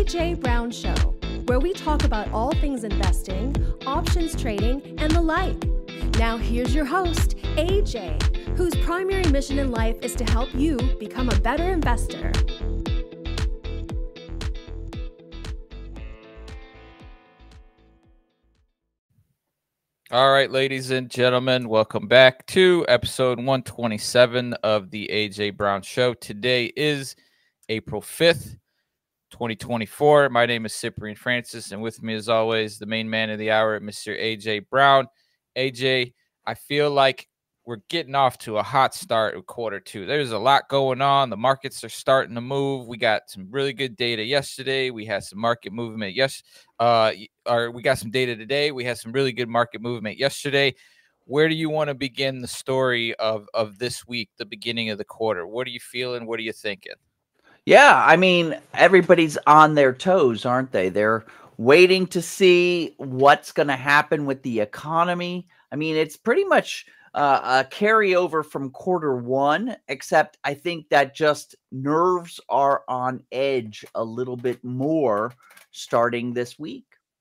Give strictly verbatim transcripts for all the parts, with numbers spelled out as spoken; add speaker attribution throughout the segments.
Speaker 1: J Brown Show, where we talk about all things investing, options trading, and the like. Now here's your host, A J, whose primary mission in life is to help you become a better investor.
Speaker 2: All right, ladies and gentlemen, welcome back to episode one twenty-seven of the A J Brown Show. Today is April fifth, twenty twenty-four. My name is Cyprian Francis, and with me, as always, the main man of the hour, Mister A J Brown. A J, I feel like we're getting off to a hot start with quarter two. There's a lot going on. The markets are starting to move. We got some really good data yesterday. We had some market movement. Yes, uh, or we got some data today. We had some really good market movement yesterday. Where do you want to begin the story of, of this week, the beginning of the quarter? What are you feeling? What are you thinking?
Speaker 3: Yeah, I mean, everybody's on their toes, aren't they? They're waiting to see what's going to happen with the economy. I mean, it's pretty much uh, a carryover from quarter one, except I think that just nerves are on edge a little bit more starting this week.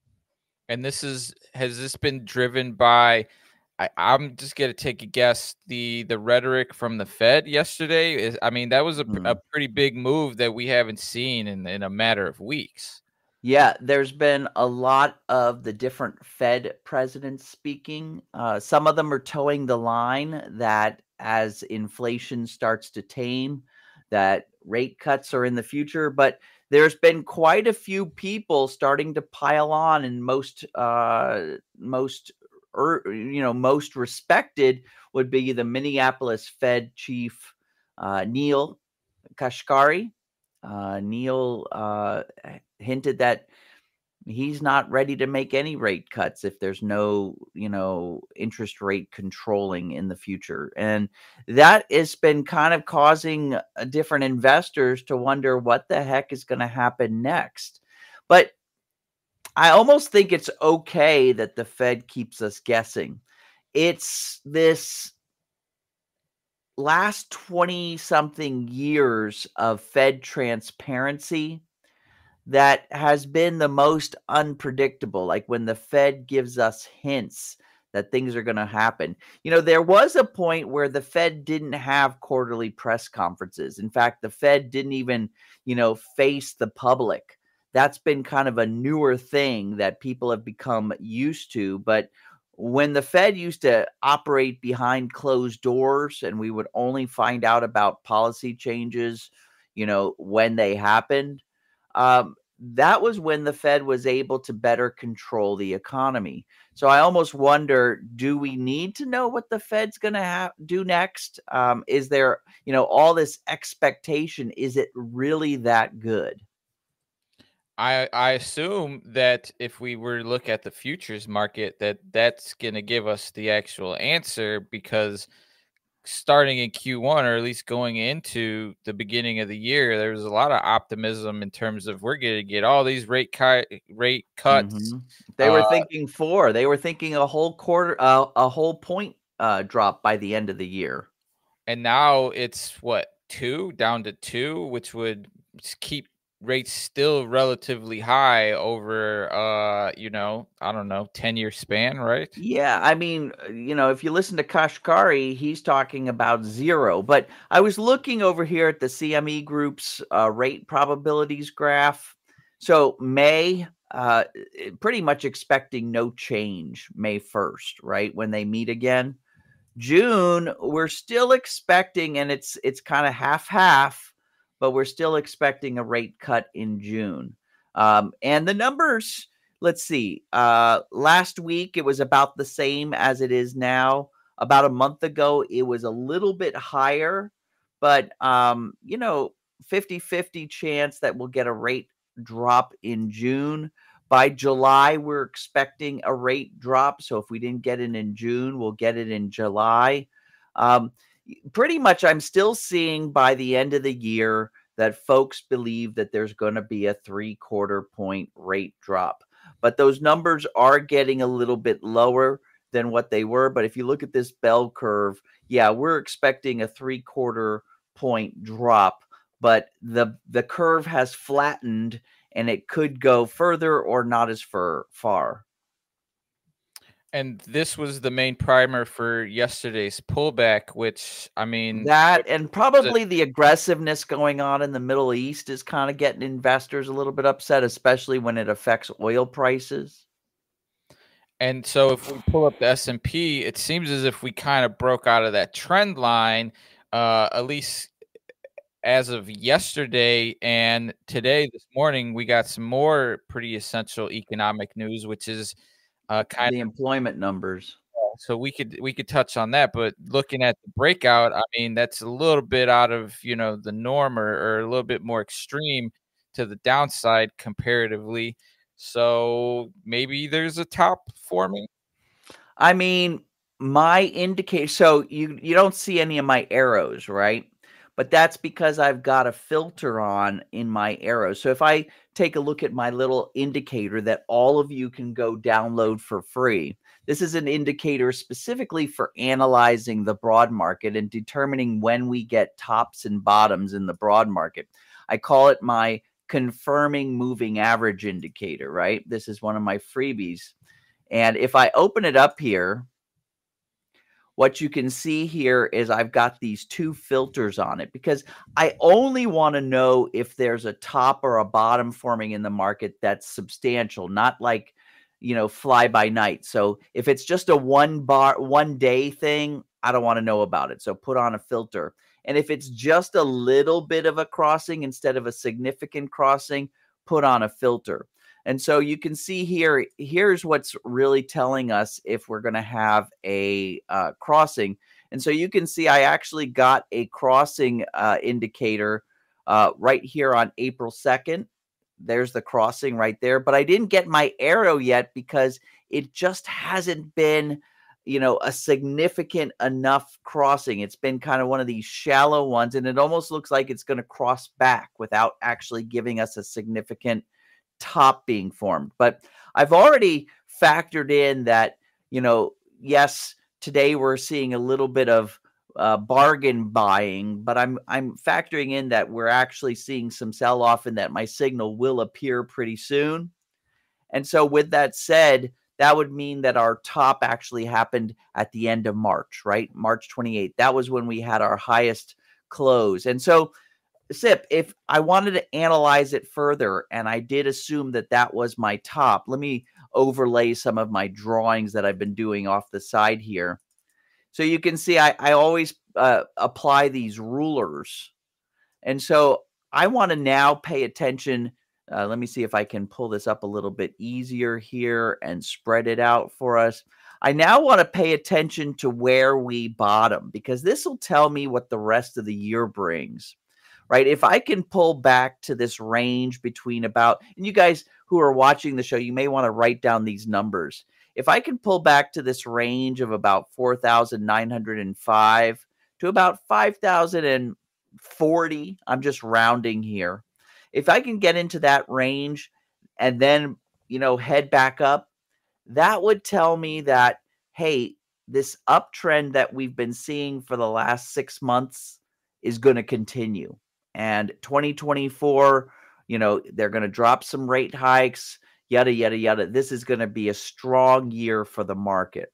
Speaker 2: And this is, has this been driven by, I, I'm just going to take a guess, the the rhetoric from the Fed yesterday? Is, I mean, that was a,
Speaker 3: Mm.
Speaker 2: a pretty big move that we haven't seen in, in a matter of weeks.
Speaker 3: Yeah, there's been a lot of the different Fed presidents speaking. Uh, some of them are towing the line that as inflation starts to tame, that rate cuts are in the future. But there's been quite a few people starting to pile on, and most, uh, most, er, you know, most respected would be the Minneapolis Fed chief, uh, Neil Kashkari. Uh, Neil uh, hinted that he's not ready to make any rate cuts if there's no, you know, interest rate controlling in the future. And that has been kind of causing uh, different investors to wonder what the heck is going to happen next. But I almost think it's okay that the Fed keeps us guessing. It's this last twenty something years of Fed transparency that has been the most unpredictable. Like when the Fed gives us hints that things are going to happen. You know, there was a point where the Fed didn't have quarterly press conferences. In fact, the Fed didn't even, you know, face the public. That's been kind of a newer thing that people have become used to. But when the Fed used to operate behind closed doors and we would only find out about policy changes, you know, when they happened, um, that was when the Fed was able to better control the economy. So I almost wonder, do we need to know what the Fed's going to ha- do next? Um, is there, you know, all this expectation? Is it really that good?
Speaker 2: I, I assume that if we were to look at the futures market, that that's going to give us the actual answer, because starting in Q one, or at least going into the beginning of the year, there was a lot of optimism in terms of we're going to get all these rate cut rate cuts.
Speaker 3: Mm-hmm. They were uh, thinking four. They were thinking a whole quarter, uh, a whole point uh, drop by the end of the year.
Speaker 2: And now it's what, two down to two, which would keep rates still relatively high over, uh, you know, I don't know, ten year span, right?
Speaker 3: Yeah. I mean, you know, if you listen to Kashkari, he's talking about zero. But I was looking over here at the C M E Group's uh, rate probabilities graph. So May, uh, pretty much expecting no change May first, right? When they meet again. June, we're still expecting, and it's it's kind of half-half, but we're still expecting a rate cut in June. Um, and the numbers, let's see, uh, last week it was about the same as it is now. About a month ago, it was a little bit higher, but, um, you know, fifty-fifty chance that we'll get a rate drop in June. By July, we're expecting a rate drop. So if we didn't get it in June, we'll get it in July. Um, pretty much, I'm still seeing by the end of the year that folks believe that there's going to be a three quarter point rate drop. But those numbers are getting a little bit lower than what they were. But if you look at this bell curve, yeah, we're expecting a three quarter point drop. But the the curve has flattened, and it could go further or not as far. far.
Speaker 2: And this was the main primer for yesterday's pullback, which, I mean...
Speaker 3: That and probably the aggressiveness going on in the Middle East is kind of getting investors a little bit upset, especially when it affects oil prices.
Speaker 2: And so if we pull up the S and P, it seems as if we kind of broke out of that trend line, uh, at least as of yesterday. And today, this morning, we got some more pretty essential economic news, which is uh, kind
Speaker 3: the
Speaker 2: of
Speaker 3: employment numbers.
Speaker 2: So we could we could touch on that, but looking at the breakout, I mean, that's a little bit out of, you know, the norm, or, or a little bit more extreme to the downside comparatively. So maybe there's a top forming.
Speaker 3: I mean, my indicator. So you you don't see any of my arrows, right? But that's because I've got a filter on in my arrows. So if I take a look at my little indicator that all of you can go download for free, this is an indicator specifically for analyzing the broad market and determining when we get tops and bottoms in the broad market. I call it my confirming moving average indicator, right? This is one of my freebies. And if I open it up here, what you can see here is I've got these two filters on it because I only want to know if there's a top or a bottom forming in the market that's substantial, not like, you know, fly by night. So if it's just a one bar, one day thing, I don't want to know about it. So put on a filter. And if it's just a little bit of a crossing instead of a significant crossing, put on a filter. And so you can see here, here's what's really telling us if we're going to have a uh, crossing. And so you can see I actually got a crossing uh, indicator uh, right here on April second. There's the crossing right there. But I didn't get my arrow yet because it just hasn't been, you know, a significant enough crossing. It's been kind of one of these shallow ones. And it almost looks like it's going to cross back without actually giving us a significant top being formed. But I've already factored in that, you know, yes, today we're seeing a little bit of uh, bargain buying, but I'm I'm factoring in that we're actually seeing some sell off and that my signal will appear pretty soon. And so with that said, that would mean that our top actually happened at the end of March, right? March twenty-eighth. That was when we had our highest close. And so Sip, if I wanted to analyze it further, and I did assume that that was my top, let me overlay some of my drawings that I've been doing off the side here. So you can see I, I always uh, apply these rulers. And so I want to now pay attention. Uh, let me see if I can pull this up a little bit easier here and spread it out for us. I now want to pay attention to where we bottom, because this will tell me what the rest of the year brings. Right? If I can pull back to this range between about, and you guys who are watching the show, you may want to write down these numbers. If I can pull back to this range of about four thousand nine hundred five to about five thousand forty, I'm just rounding here. If I can get into that range and then, you know, head back up, that would tell me that, hey, this uptrend that we've been seeing for the last six months is going to continue. And twenty twenty-four, you know, they're going to drop some rate hikes, yada, yada, yada. This is going to be a strong year for the market.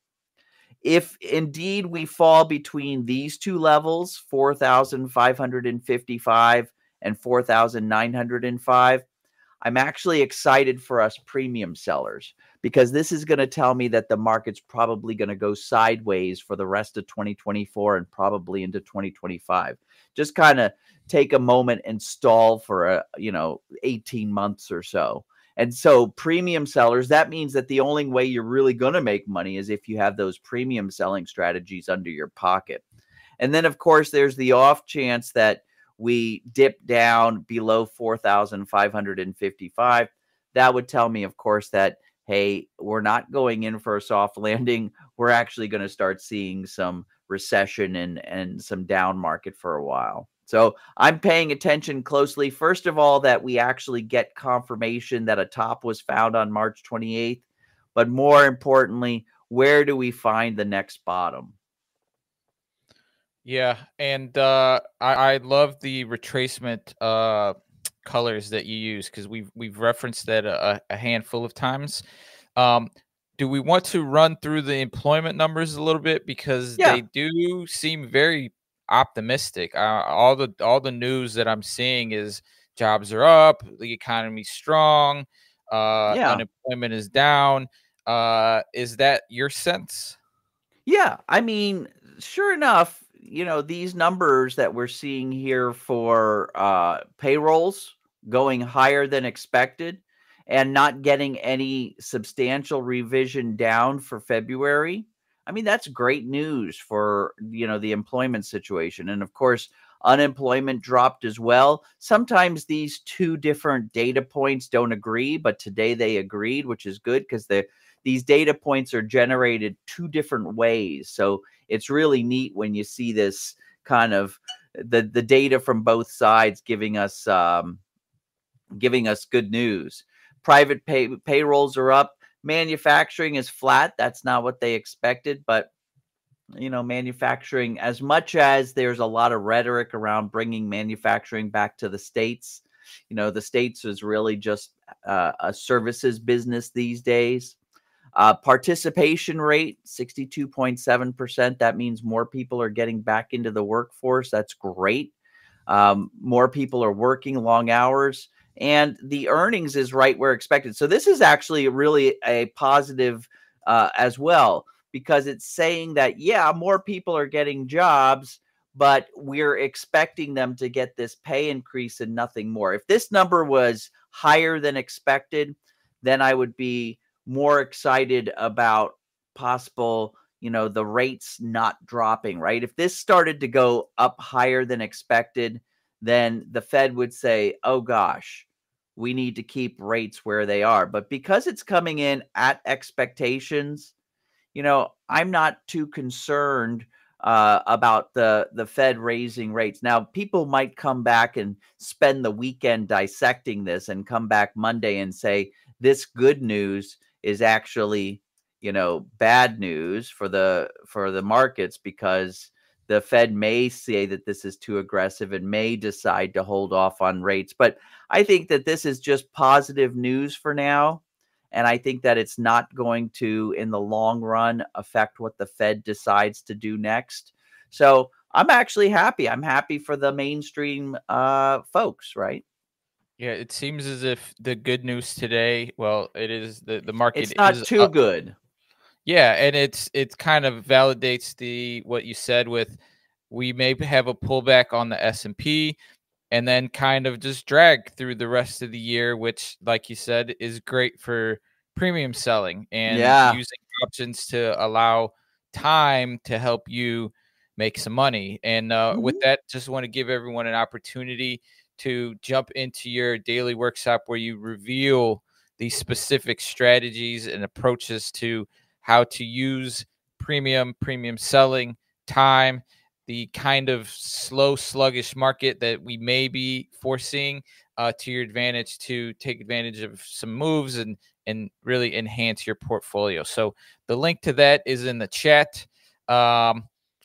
Speaker 3: If indeed we fall between these two levels, four thousand five hundred fifty-five and four thousand nine hundred five, I'm actually excited for us premium sellers, because this is going to tell me that the market's probably going to go sideways for the rest of twenty twenty-four and probably into twenty twenty-five. Just kind of take a moment and stall for a, you know, eighteen months or so. And so premium sellers, that means that the only way you're really going to make money is if you have those premium selling strategies under your pocket. And then, of course, there's the off chance that we dip down below four thousand five hundred fifty-five. That would tell me, of course, that, hey, we're not going in for a soft landing. We're actually going to start seeing some recession and, and some down market for a while. So I'm paying attention closely, first of all, that we actually get confirmation that a top was found on March twenty-eighth. But more importantly, where do we find the next bottom?
Speaker 2: Yeah, and uh, I, I love the retracement uh, colors that you use, because we've we've referenced that a, a handful of times. Um, do we want to run through the employment numbers a little bit, because
Speaker 3: Yeah.
Speaker 2: they do seem very optimistic? Uh, all the all the news that I'm seeing is jobs are up, the economy's strong, uh,
Speaker 3: Yeah.
Speaker 2: unemployment is down. Uh, is that your sense?
Speaker 3: Yeah, I mean, sure enough, you know, these numbers that we're seeing here for uh, payrolls going higher than expected and not getting any substantial revision down for February. I mean, that's great news for, you know, the employment situation. And of course, unemployment dropped as well. Sometimes these two different data points don't agree, but today they agreed, which is good because the these data points are generated two different ways. So it's really neat when you see this kind of the, the data from both sides giving us um, giving us good news. Private pay, payrolls are up. Manufacturing is flat. That's not what they expected, but you know, manufacturing, as much as there's a lot of rhetoric around bringing manufacturing back to the States, you know, the States is really just uh, a services business these days. Uh, participation rate, sixty-two point seven percent. That means more people are getting back into the workforce. That's great. Um, more people are working long hours, and the earnings is right where expected. So this is actually really a positive uh, as well, because it's saying that, yeah, more people are getting jobs, but we're expecting them to get this pay increase and nothing more. If this number was higher than expected, then I would be more excited about possible, you know, the rates not dropping, right? If this started to go up higher than expected, then the Fed would say, oh gosh, we need to keep rates where they are. But because it's coming in at expectations, you know, I'm not too concerned uh, about the, the Fed raising rates. Now, people might come back and spend the weekend dissecting this and come back Monday and say, this good news is actually, you know, bad news for the for the markets, because the Fed may say that this is too aggressive and may decide to hold off on rates. But I think that this is just positive news for now. And I think that it's not going to, in the long run, affect what the Fed decides to do next. So I'm actually happy. I'm happy for the mainstream uh, folks, right?
Speaker 2: Yeah, it seems as if the good news today, well, it is the the market
Speaker 3: It's not
Speaker 2: is
Speaker 3: too
Speaker 2: up.
Speaker 3: good.
Speaker 2: Yeah, and it's it kind of validates the what you said with, we may have a pullback on the S and P and then kind of just drag through the rest of the year, which, like you said, is great for premium selling and
Speaker 3: Yeah.
Speaker 2: using options to allow time to help you make some money. And uh, with
Speaker 3: Mhm.
Speaker 2: that, just want to give everyone an opportunity to jump into your daily workshop where you reveal these specific strategies and approaches to how to use premium, premium selling, time, the kind of slow, sluggish market that we may be foreseeing uh, to your advantage, to take advantage of some moves and and really enhance your portfolio. So the link to that is in the chat. Um,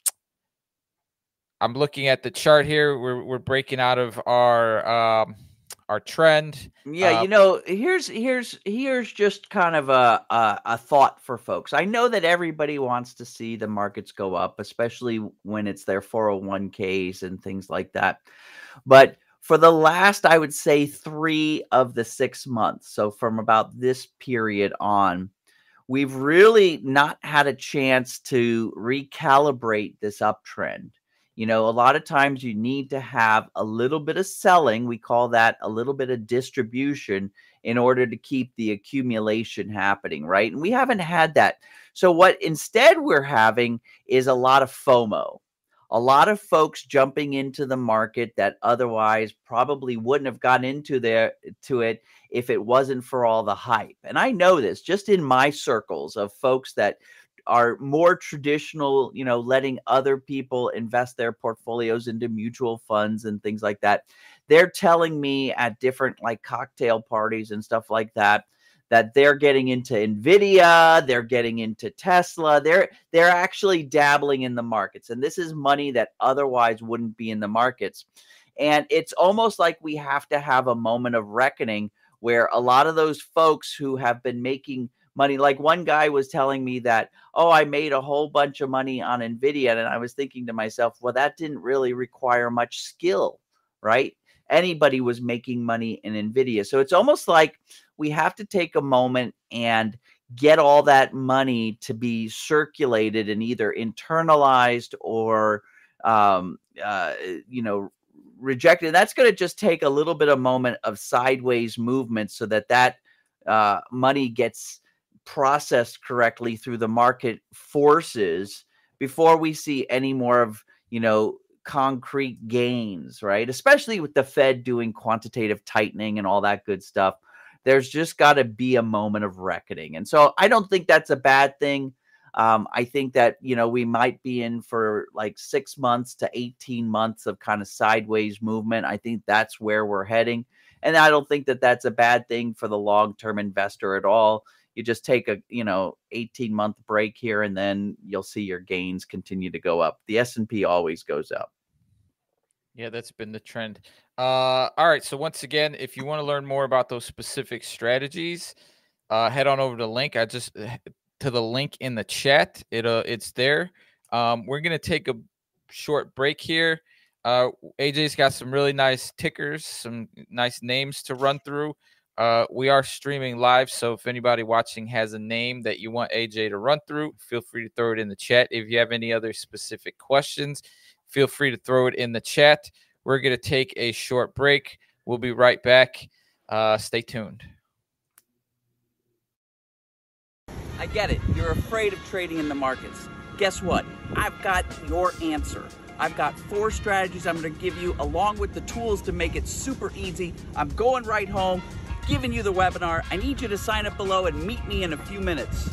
Speaker 2: I'm looking at the chart here. We're we're breaking out of our um, our trend.
Speaker 3: Yeah,
Speaker 2: Uh,
Speaker 3: you know, here's here's here's just kind of a, a a thought for folks. I know that everybody wants to see the markets go up, especially when it's their four oh one k's and things like that. But for the last, I would say, three of the six months, so from about this period on, we've really not had a chance to recalibrate this uptrend. You know, a lot of times you need to have a little bit of selling. We call that a little bit of distribution in order to keep the accumulation happening, right? And we haven't had that. So what instead we're having is a lot of FOMO. A lot of folks jumping into the market that otherwise probably wouldn't have gotten into there to it if it wasn't for all the hype. And I know this just in my circles of folks that are more traditional, you know, letting other people invest their portfolios into mutual funds and things like that. They're telling me at different like cocktail parties and stuff like that, that they're getting into Nvidia, they're getting into Tesla. They're they're actually dabbling in the markets, and this is money that otherwise wouldn't be in the markets. And it's almost like we have to have a moment of reckoning where a lot of those folks who have been making money, like one guy was telling me that, oh, I made a whole bunch of money on Nvidia, and I was thinking to myself, well, that didn't really require much skill, right? Anybody was making money in Nvidia. So it's almost like we have to take a moment and get all that money to be circulated and either internalized or, um, uh, you know, rejected. And that's going to just take a little bit of moment of sideways movement so that that uh, money gets processed correctly through the market forces before we see any more of, you know, concrete gains, right? Especially with the Fed doing quantitative tightening and all that good stuff. There's just got to be a moment of reckoning. And so I don't think that's a bad thing. Um, I think that, you know, we might be in for like six months to eighteen months of kind of sideways movement. I think that's where we're heading. And I don't think that that's a bad thing for the long-term investor at all. You just take a, you know, eighteen month break here, and then you'll see your gains continue to go up. The S and P always goes up.
Speaker 2: Yeah, that's been the trend. Uh, all right. So once again, if you want to learn more about those specific strategies, uh, head on over to the link. I just to the link in the chat. It uh, it's there. Um, we're gonna take a short break here. Uh, A J's got some really nice tickers, some nice names to run through. Uh, we are streaming live, so if anybody watching has a name that you want A J to run through, feel free to throw it in the chat. If you have any other specific questions, feel free to throw it in the chat. We're going to take a short break. We'll be right back. Uh, stay tuned.
Speaker 4: I get it. You're afraid of trading in the markets. Guess what? I've got your answer. I've got four strategies I'm going to give you along with the tools to make it super easy. I'm going right home, giving you the webinar. I need you to sign up below and meet me in a few minutes.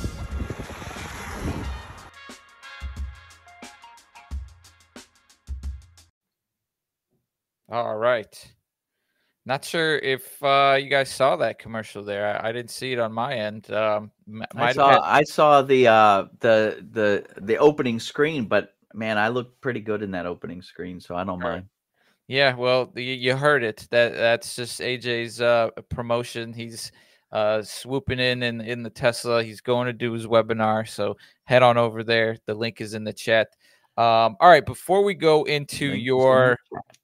Speaker 2: All right. Not sure if uh, you guys saw that commercial there. I, I didn't see it on my end. Um,
Speaker 3: I saw had... I saw the uh, the the the opening screen, but man, I looked pretty good in that opening screen, so I don't mind. Right.
Speaker 2: Yeah, well, you, you heard it. That that's just A J's uh, promotion. He's uh, swooping in, in in the Tesla. He's going to do his webinar, so head on over there. The link is in the chat. Um, all right, before we go into link your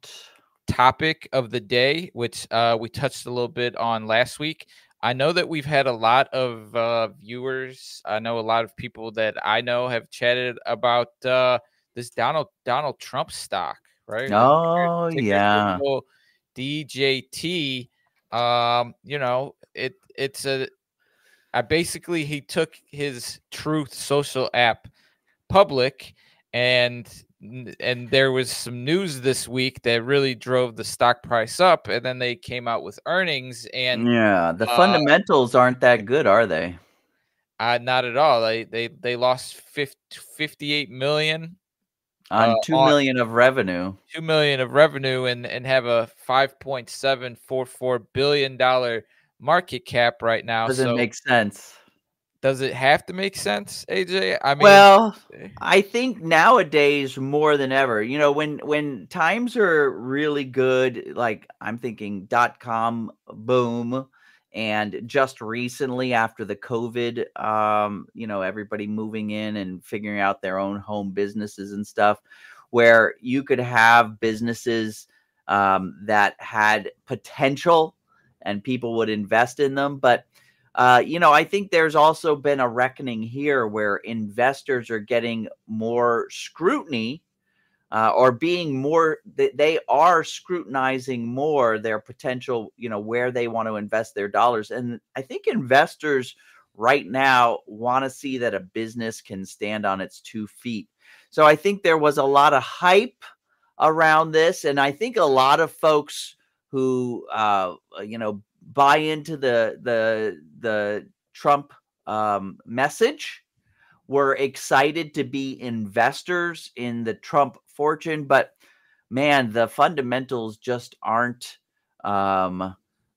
Speaker 2: topic of the day, which uh, we touched a little bit on last week, I know that we've had a lot of uh, viewers. I know a lot of people that I know have chatted about uh, this Donald Donald Trump stock. Right.
Speaker 3: Oh, yeah.
Speaker 2: D J T. Um, you know, it it's a I basically he took his Truth social app public, and and there was some news this week that really drove the stock price up, and then they came out with earnings, and
Speaker 3: yeah, the uh, fundamentals aren't that good, are they?
Speaker 2: Uh, not at all. They they they lost fifty-eight million
Speaker 3: on uh, two million of revenue,
Speaker 2: two million of revenue, and and have a five point seven four four billion dollar market cap right now.
Speaker 3: Doesn't
Speaker 2: so
Speaker 3: make sense.
Speaker 2: Does it have to make sense, A J? I mean,
Speaker 3: well, I think nowadays more than ever, you know, when when times are really good, like I'm thinking dot com boom. And just recently after the COVID, um, you know, everybody moving in and figuring out their own home businesses and stuff, where you could have businesses um, that had potential and people would invest in them. But, uh, you know, I think there's also been a reckoning here where investors are getting more scrutiny Uh, or being more, they are scrutinizing more their potential, you know, where they want to invest their dollars. And I think investors right now want to see that a business can stand on its two feet. So I think there was a lot of hype around this. And I think a lot of folks who, uh, you know, buy into the, the, the Trump um, message were excited to be investors in the Trump fortune, but man, the fundamentals just aren't um,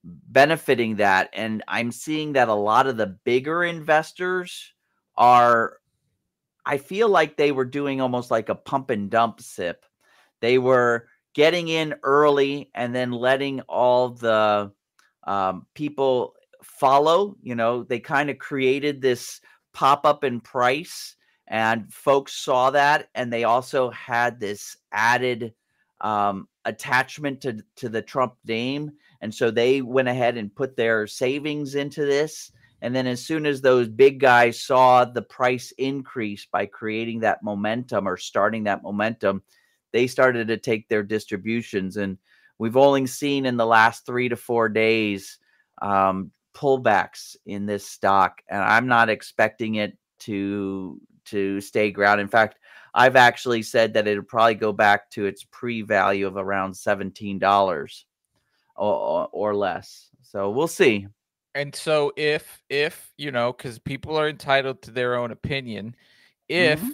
Speaker 3: benefiting that. And I'm seeing that a lot of the bigger investors are, I feel like they were doing almost like a pump and dump sip. They were getting in early and then letting all the um, people follow. You know, they kind of created this pop up in price, and folks saw that. And they also had this added um, attachment to, to the Trump name. And so they went ahead and put their savings into this. And then as soon as those big guys saw the price increase by creating that momentum or starting that momentum, they started to take their distributions. And we've only seen in the last three to four days um, pullbacks in this stock. And I'm not expecting it to, to stay ground. In fact, I've actually said that it would probably go back to its pre-value of around seventeen dollars or, or less. So we'll see.
Speaker 2: And so if, if, you know, because people are entitled to their own opinion, if mm-hmm.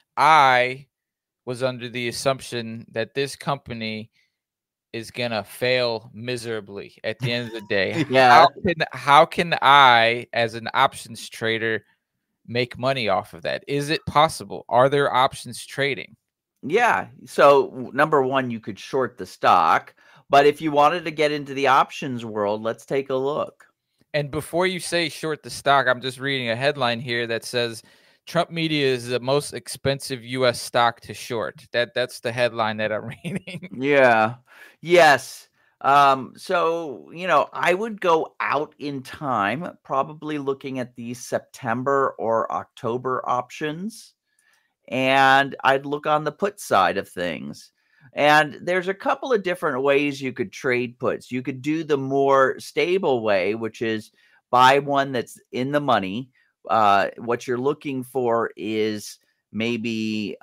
Speaker 2: I was under the assumption that this company is going to fail miserably at the end of the day,
Speaker 3: yeah.
Speaker 2: how can, how can I, as an options trader, make money off of that? Is it possible? Are there options trading?
Speaker 3: Yeah. So number one, you could short the stock, but if you wanted to get into the options world, let's take a look.
Speaker 2: And before you say short the stock, I'm just reading a headline here that says Trump Media is the most expensive U S stock to short. That that's the headline that I'm reading.
Speaker 3: Yeah. Yes. Um, so, you know, I would go out in time, probably looking at these September or October options, and I'd look on the put side of things. And there's a couple of different ways you could trade puts. You could do the more stable way, which is buy one that's in the money. Uh, what you're looking for is maybe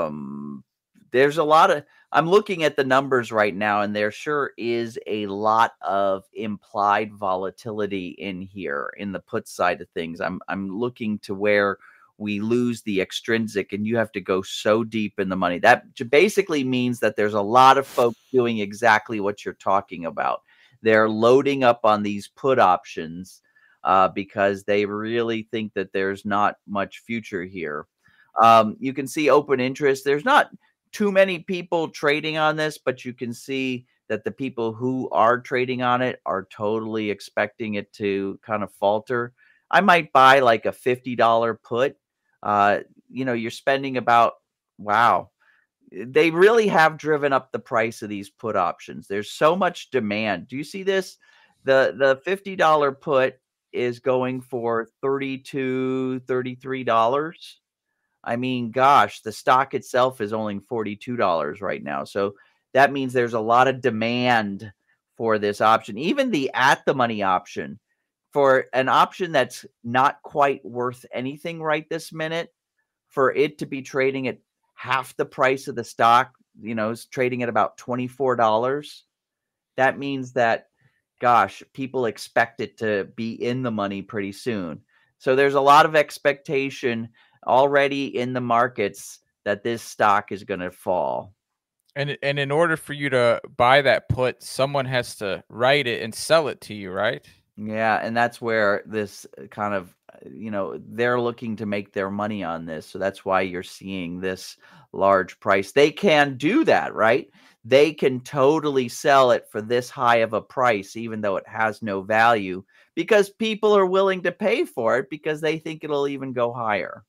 Speaker 3: um, there's a lot of, I'm looking at the numbers right now, and there sure is a lot of implied volatility in here in the put side of things. I'm I'm looking to where we lose the extrinsic, and you have to go so deep in the money. That basically means that there's a lot of folks doing exactly what you're talking about. They're loading up on these put options uh, because they really think that there's not much future here. Um, you can see open interest. There's not too many people trading on this, but you can see that the people who are trading on it are totally expecting it to kind of falter. I might buy like a fifty dollar put. Uh, you know, you're spending about, wow, they really have driven up the price of these put options. There's so much demand. Do you see this? The the fifty dollar put is going for thirty-two dollars, thirty-three dollars. I mean, gosh, the stock itself is only forty-two dollars right now. So that means there's a lot of demand for this option. Even the at the money option, for an option that's not quite worth anything right this minute, for it to be trading at half the price of the stock, you know, is trading at about twenty-four dollars. That means that, gosh, people expect it to be in the money pretty soon. So there's a lot of expectation already in the markets that this stock is going to fall.
Speaker 2: And and in order for you to buy that put, someone has to write it and sell it to you, right?
Speaker 3: Yeah, and that's where this kind of, you know, they're looking to make their money on this. So that's why you're seeing this large price. They can do that, right? They can totally sell it for this high of a price, even though it has no value, because people are willing to pay for it because they think it'll even go higher.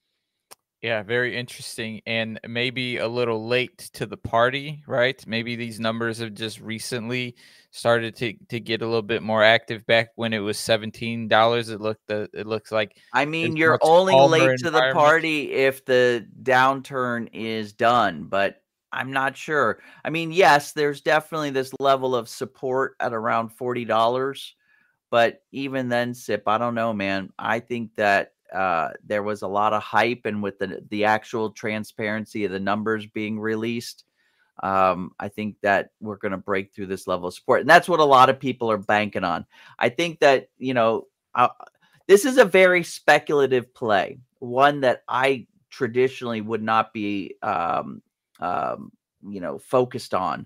Speaker 2: Yeah, very interesting, and maybe a little late to the party, right? Maybe these numbers have just recently started to, to get a little bit more active. Back when it was seventeen dollars, it looked uh, it looks like.
Speaker 3: I mean, you're only late to the party if the downturn is done, but I'm not sure. I mean, yes, there's definitely this level of support at around forty dollars, but even then, Sip, I don't know, man. I think that Uh, there was a lot of hype, and with the the actual transparency of the numbers being released, um, I think that we're going to break through this level of support, and that's what a lot of people are banking on. I think that, you know, uh, this is a very speculative play, one that I traditionally would not be, um, um, you know, focused on.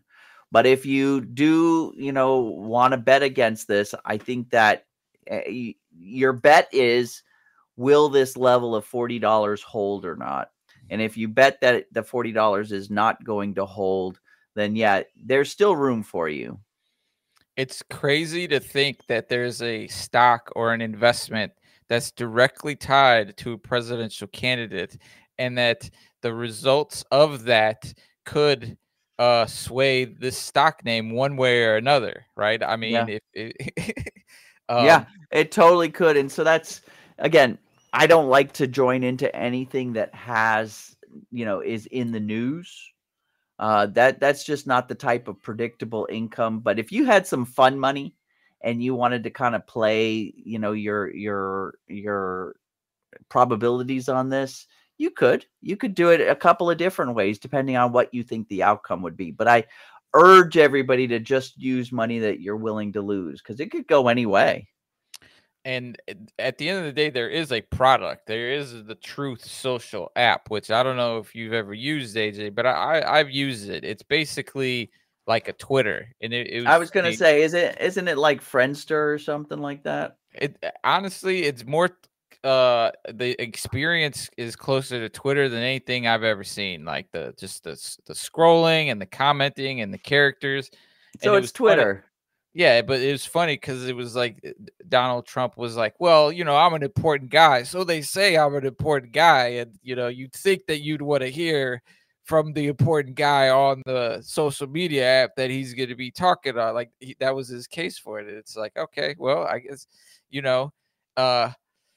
Speaker 3: But if you do, you know, want to bet against this, I think that uh, your bet is, will this level of forty dollars hold or not? And if you bet that the forty dollars is not going to hold, then yeah, there's still room for you.
Speaker 2: It's crazy to think that there's a stock or an investment that's directly tied to a presidential candidate, and that the results of that could uh, sway this stock name one way or another, right? I mean,
Speaker 3: Yeah.
Speaker 2: if it, um,
Speaker 3: yeah, it totally could. And so that's, again, I don't like to join into anything that has, you know, is in the news. Uh, that that's just not the type of predictable income. But if you had some fun money and you wanted to kind of play, you know, your your your probabilities on this, you could you could do it a couple of different ways depending on what you think the outcome would be. But I urge everybody to just use money that you're willing to lose, because it could go any way.
Speaker 2: And at the end of the day, there is a product. There is the Truth Social app, which I don't know if you've ever used, A J, but I, I I've used it. It's basically like a Twitter, and it, it was
Speaker 3: I was gonna
Speaker 2: funny.
Speaker 3: say, is it isn't it like Friendster or something like that?
Speaker 2: It honestly, it's more. Uh, the experience is closer to Twitter than anything I've ever seen. Like the just the the scrolling and the commenting and the characters.
Speaker 3: So
Speaker 2: And it
Speaker 3: it's
Speaker 2: was funny.
Speaker 3: Twitter.
Speaker 2: Yeah, but it was funny because it was like Donald Trump was like, well, you know, I'm an important guy. So they say I'm an important guy. And, you know, you'd think that you'd want to hear from the important guy on the social media app that he's going to be talking on. Like he, that was his case for it. It's like, okay, well, I guess, you know, uh,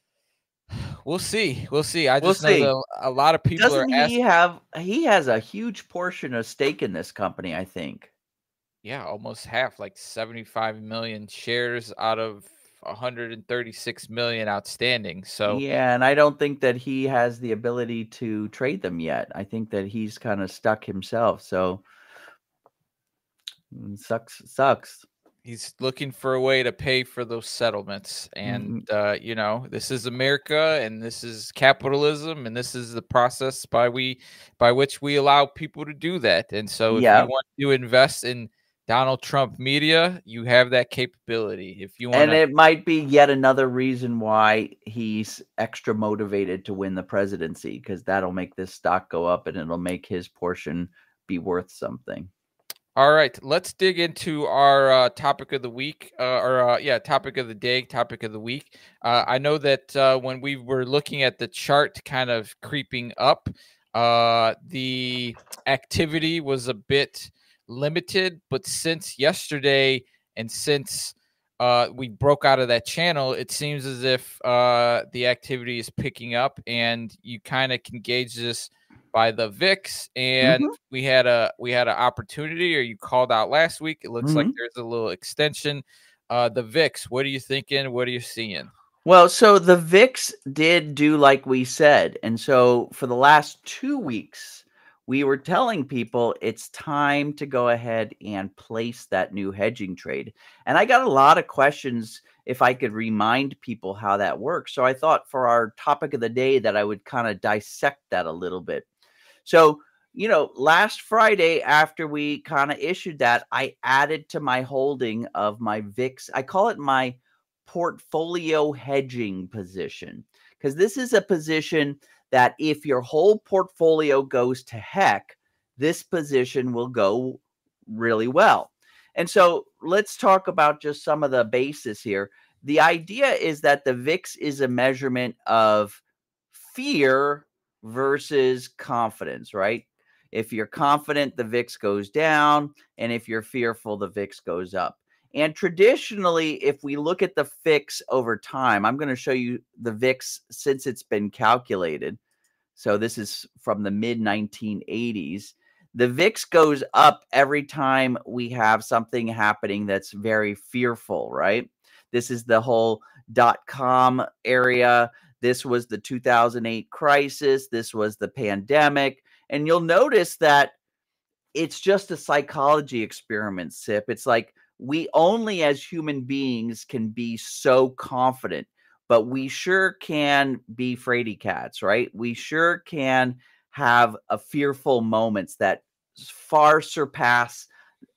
Speaker 2: we'll see. We'll see. I
Speaker 3: We'll
Speaker 2: just know
Speaker 3: see.
Speaker 2: that a lot of people
Speaker 3: Doesn't
Speaker 2: are
Speaker 3: he
Speaker 2: asking.
Speaker 3: have he has a huge portion of stake in this company, I think.
Speaker 2: Yeah, almost half, like seventy-five million shares out of one hundred thirty-six million outstanding. So
Speaker 3: Yeah, and I don't think that he has the ability to trade them yet. I think that he's kind of stuck himself. So mm, sucks, sucks.
Speaker 2: he's looking for a way to pay for those settlements. And, uh, you know, this is America, and this is capitalism, and this is the process by we by which we allow people to do that. And so if
Speaker 3: Yeah.
Speaker 2: you want to invest in Donald Trump media, you have that capability. If you want
Speaker 3: And
Speaker 2: to,
Speaker 3: it might be yet another reason why he's extra motivated to win the presidency, because that'll make this stock go up and it'll make his portion be worth something.
Speaker 2: all right, let's dig into our uh, topic of the week, uh, or uh, yeah, topic of the day, topic of the week. Uh, I know that uh, when we were looking at the chart kind of creeping up, uh, the activity was a bit limited, but since yesterday and since uh, we broke out of that channel, it seems as if uh, the activity is picking up, and you kind of can gauge this by the V I X. And
Speaker 3: Mhm.
Speaker 2: we had a we had an opportunity, or you called out last week. It looks like
Speaker 3: Mhm.
Speaker 2: there's a little extension. Uh, the V I X, what are you thinking? What are you seeing?
Speaker 3: Well, so the V I X did do like we said. And so for the last two weeks, we were telling people it's time to go ahead and place that new hedging trade. And I got a lot of questions if I could remind people how that works. So I thought for our topic of the day that I would kind of dissect that a little bit. So, you know, last Friday, after we kind of issued that, I added to my holding of my V I X. I call it my portfolio hedging position, because this is a position that if your whole portfolio goes to heck, this position will go really well. And so let's talk about just some of the basis here. The idea is that the V I X is a measurement of fear versus confidence, right? If you're confident, the V I X goes down, and if you're fearful, the V I X goes up. And traditionally, if we look at the F I X over time, I'm going to show you the V I X since it's been calculated. So this is from the mid nineteen eighties. The V I X goes up every time we have something happening that's very fearful, right? This is the whole dot-com area. This was the two thousand eight crisis. This was the pandemic. And you'll notice that it's just a psychology experiment, Sip. It's like we only as human beings can be so confident, but we sure can be fraidy cats, right? We sure can have a fearful moments that far surpass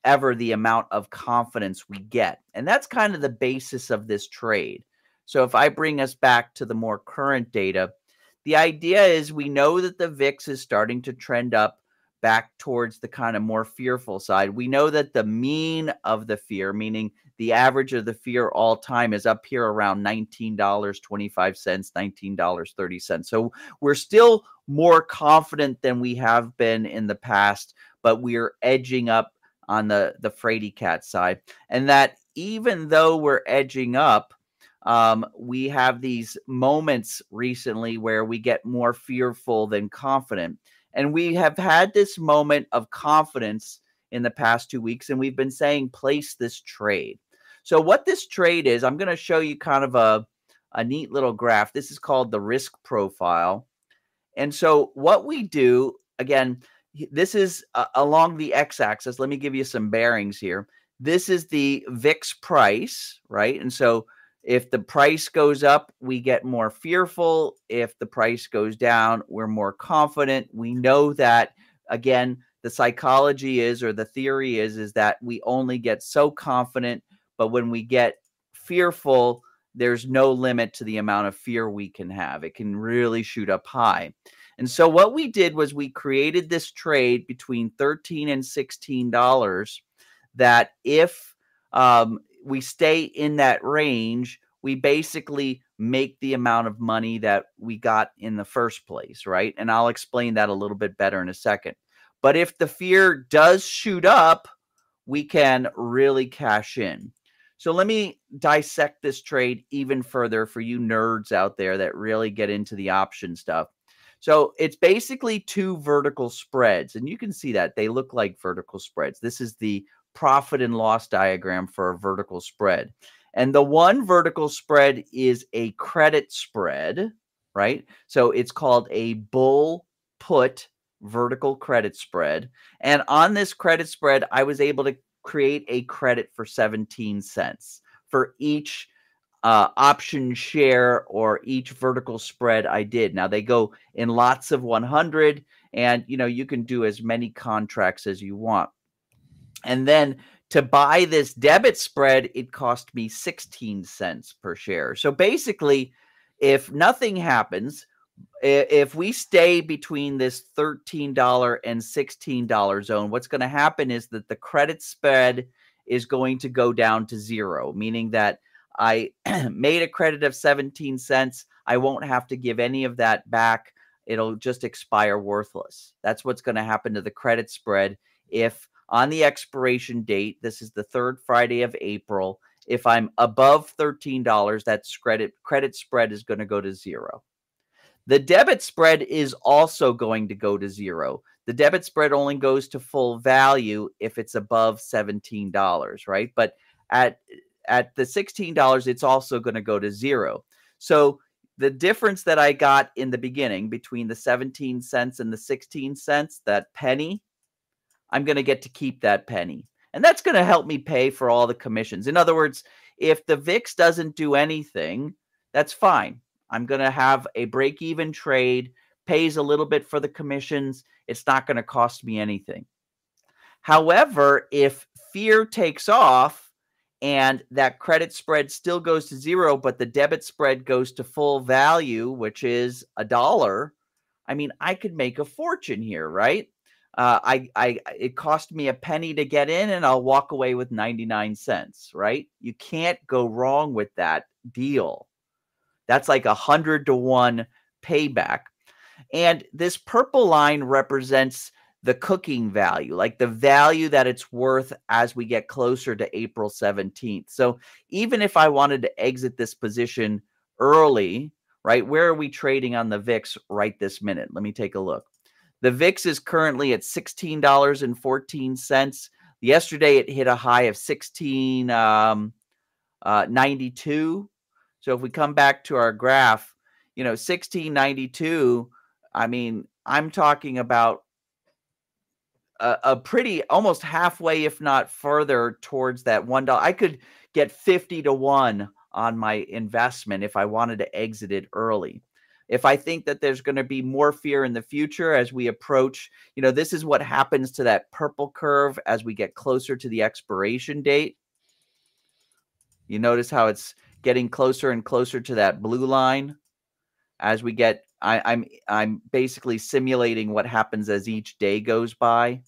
Speaker 3: ever the amount of confidence we get. And that's kind of the basis of this trade. So if I bring us back to the more current data, the idea is we know that the V I X is starting to trend up back towards the kind of more fearful side. We know that the mean of the fear, meaning the average of the fear all time, is up here around nineteen dollars and twenty-five cents, nineteen dollars and thirty cents. So we're still more confident than we have been in the past, but we're edging up on the, the Fraidy Cat side. And that even though we're edging up, Um, we have these moments recently where we get more fearful than confident. And we have had this moment of confidence in the past two weeks, and we've been saying, place this trade. So what this trade is, I'm going to show you kind of a, a neat little graph. This is called the risk profile. And so what we do, again, this is uh, along the x-axis. Let me give you some bearings here. This is the V I X price, right? And so if the price goes up, we get more fearful. If the price goes down, we're more confident. We know that, again, the psychology is, or the theory is, is that we only get so confident, but when we get fearful, there's no limit to the amount of fear we can have. It can really shoot up high. And so what we did was we created this trade between thirteen and sixteen dollars that if um, we stay in that range, we basically make the amount of money that we got in the first place, right? And I'll explain that a little bit better in a second. But if the fear does shoot up, we can really cash in. So let me dissect this trade even further for you nerds out there that really get into the option stuff. So it's basically two vertical spreads, and you can see that they look like vertical spreads. This is the profit and loss diagram for a vertical spread. And the one vertical spread is a credit spread, right? So it's called a bull put vertical credit spread. And on this credit spread, I was able to create a credit for seventeen cents for each uh, option share or each vertical spread I did. Now they go in lots of one hundred, and you know, you can do as many contracts as you want. And then to buy this debit spread, it cost me sixteen cents per share. So basically, if nothing happens, if we stay between this thirteen dollars and sixteen dollars zone, what's going to happen is that the credit spread is going to go down to zero, meaning that I made a credit of seventeen cents. I won't have to give any of that back. It'll just expire worthless. That's what's going to happen to the credit spread if on the expiration date, this is the third Friday of April, if I'm above thirteen dollars, that credit, credit spread is going to go to zero. The debit spread is also going to go to zero. The debit spread only goes to full value if it's above seventeen dollars, right? But at, at the sixteen dollars, it's also going to go to zero. So the difference that I got in the beginning between the seventeen cents and the sixteen cents, that penny, I'm going to get to keep that penny. And that's going to help me pay for all the commissions. In other words, if the V I X doesn't do anything, that's fine. I'm going to have a break-even trade, pays a little bit for the commissions. It's not going to cost me anything. However, if fear takes off and that credit spread still goes to zero, but the debit spread goes to full value, which is a dollar, I mean, I could make a fortune here, right? Uh, I, I, it cost me a penny to get in, and I'll walk away with ninety-nine cents, right? You can't go wrong with that deal. That's like a hundred to one payback. And this purple line represents the cooking value, like the value that it's worth as we get closer to April seventeenth. So even if I wanted to exit this position early, right, where are we trading on the V I X right this minute? Let me take a look. The V I X is currently at sixteen dollars and fourteen cents. Yesterday, it hit a high of sixteen ninety-two. So if we come back to our graph, you know, sixteen ninety-two, I mean, I'm talking about a, a pretty almost halfway, if not further, towards that one dollar. I could get fifty to one on my investment if I wanted to exit it early. If I think that there's going to be more fear in the future as we approach, you know, this is what happens to that purple curve as we get closer to the expiration date. You notice how it's getting closer and closer to that blue line as we get, I, I'm, I'm basically simulating what happens as each day goes by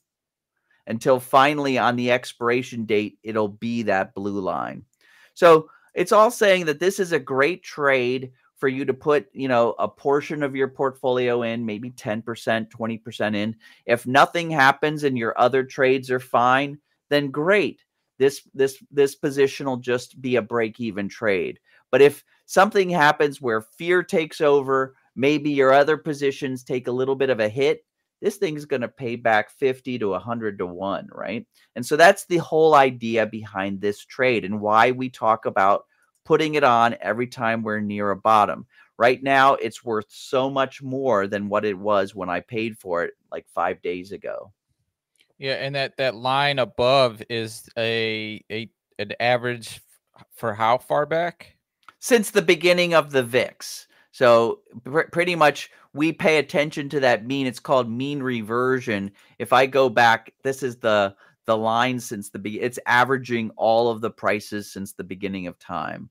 Speaker 3: until finally on the expiration date, it'll be that blue line. So it's all saying that this is a great trade for you to put, you know, a portion of your portfolio in, maybe ten percent, twenty percent in. If nothing happens and your other trades are fine, then great. This, this, this position will just be a break-even trade. But if something happens where fear takes over, maybe your other positions take a little bit of a hit, this thing's going to pay back fifty to one hundred to one, right? And so that's the whole idea behind this trade and why we talk about putting it on every time we're near a bottom. Right now, it's worth so much more than what it was when I paid for it like five days ago.
Speaker 2: Yeah, and that, that line above is a, a an average for how far back?
Speaker 3: Since the beginning of the V I X. So pr- pretty much we pay attention to that mean. It's called mean reversion. If I go back, this is the the line since the beginning. It's averaging all of the prices since the beginning of time.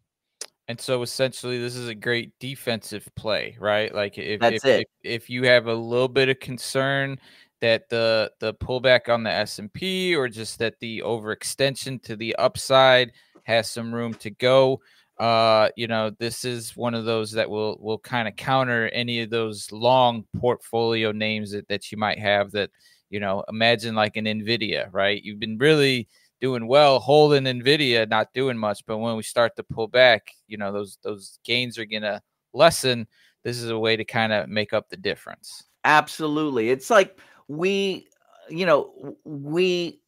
Speaker 2: And so essentially this is a great defensive play, right? Like if
Speaker 3: That's
Speaker 2: if,
Speaker 3: it.
Speaker 2: if if you have a little bit of concern that the the pullback on the S and P or just that the overextension to the upside has some room to go, uh, you know, this is one of those that will will kind of counter any of those long portfolio names that, that you might have that, you know, imagine like an NVIDIA, right? You've been really doing well holding NVIDIA, not doing much, but when we start to pull back, you know, those those gains are gonna lessen. This is a way to kind of make up the difference.
Speaker 3: Absolutely. It's like we, you know, we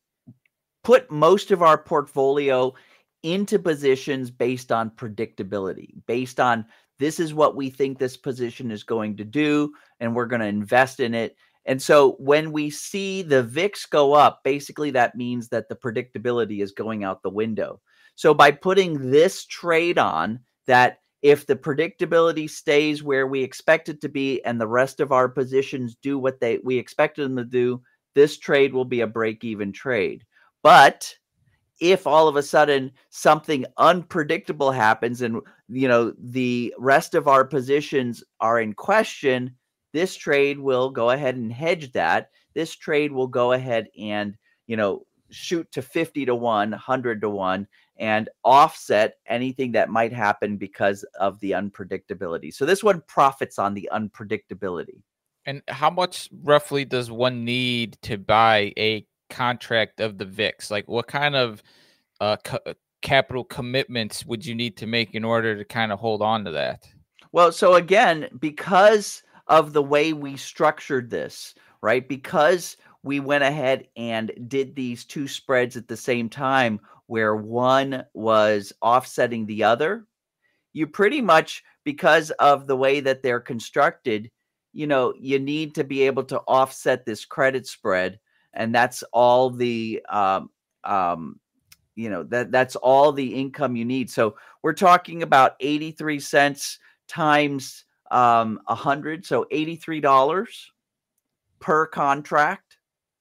Speaker 3: put most of our portfolio into positions based on predictability, based on this is what we think this position is going to do, and we're going to invest in it. And so when we see the V I X go up, basically that means that the predictability is going out the window. So by putting this trade on, that if the predictability stays where we expect it to be and the rest of our positions do what they we expected them to do, this trade will be a break-even trade. But if all of a sudden something unpredictable happens and, you know, the rest of our positions are in question, this trade will go ahead and hedge that. This trade will go ahead and, you know, shoot to fifty to one, one hundred to one, and offset anything that might happen because of the unpredictability. So this one profits on the unpredictability.
Speaker 2: And how much roughly does one need to buy a contract of the V I X? Like what kind of uh, ca- capital commitments would you need to make in order to kind of hold on to that?
Speaker 3: Well, so again, because of the way we structured this, right? Because we went ahead and did these two spreads at the same time where one was offsetting the other, you pretty much, because of the way that they're constructed, you know, you need to be able to offset this credit spread. And that's all the, um, um, you know, that that's all the income you need. So we're talking about eighty-three cents times um, one hundred. So eighty-three dollars per contract.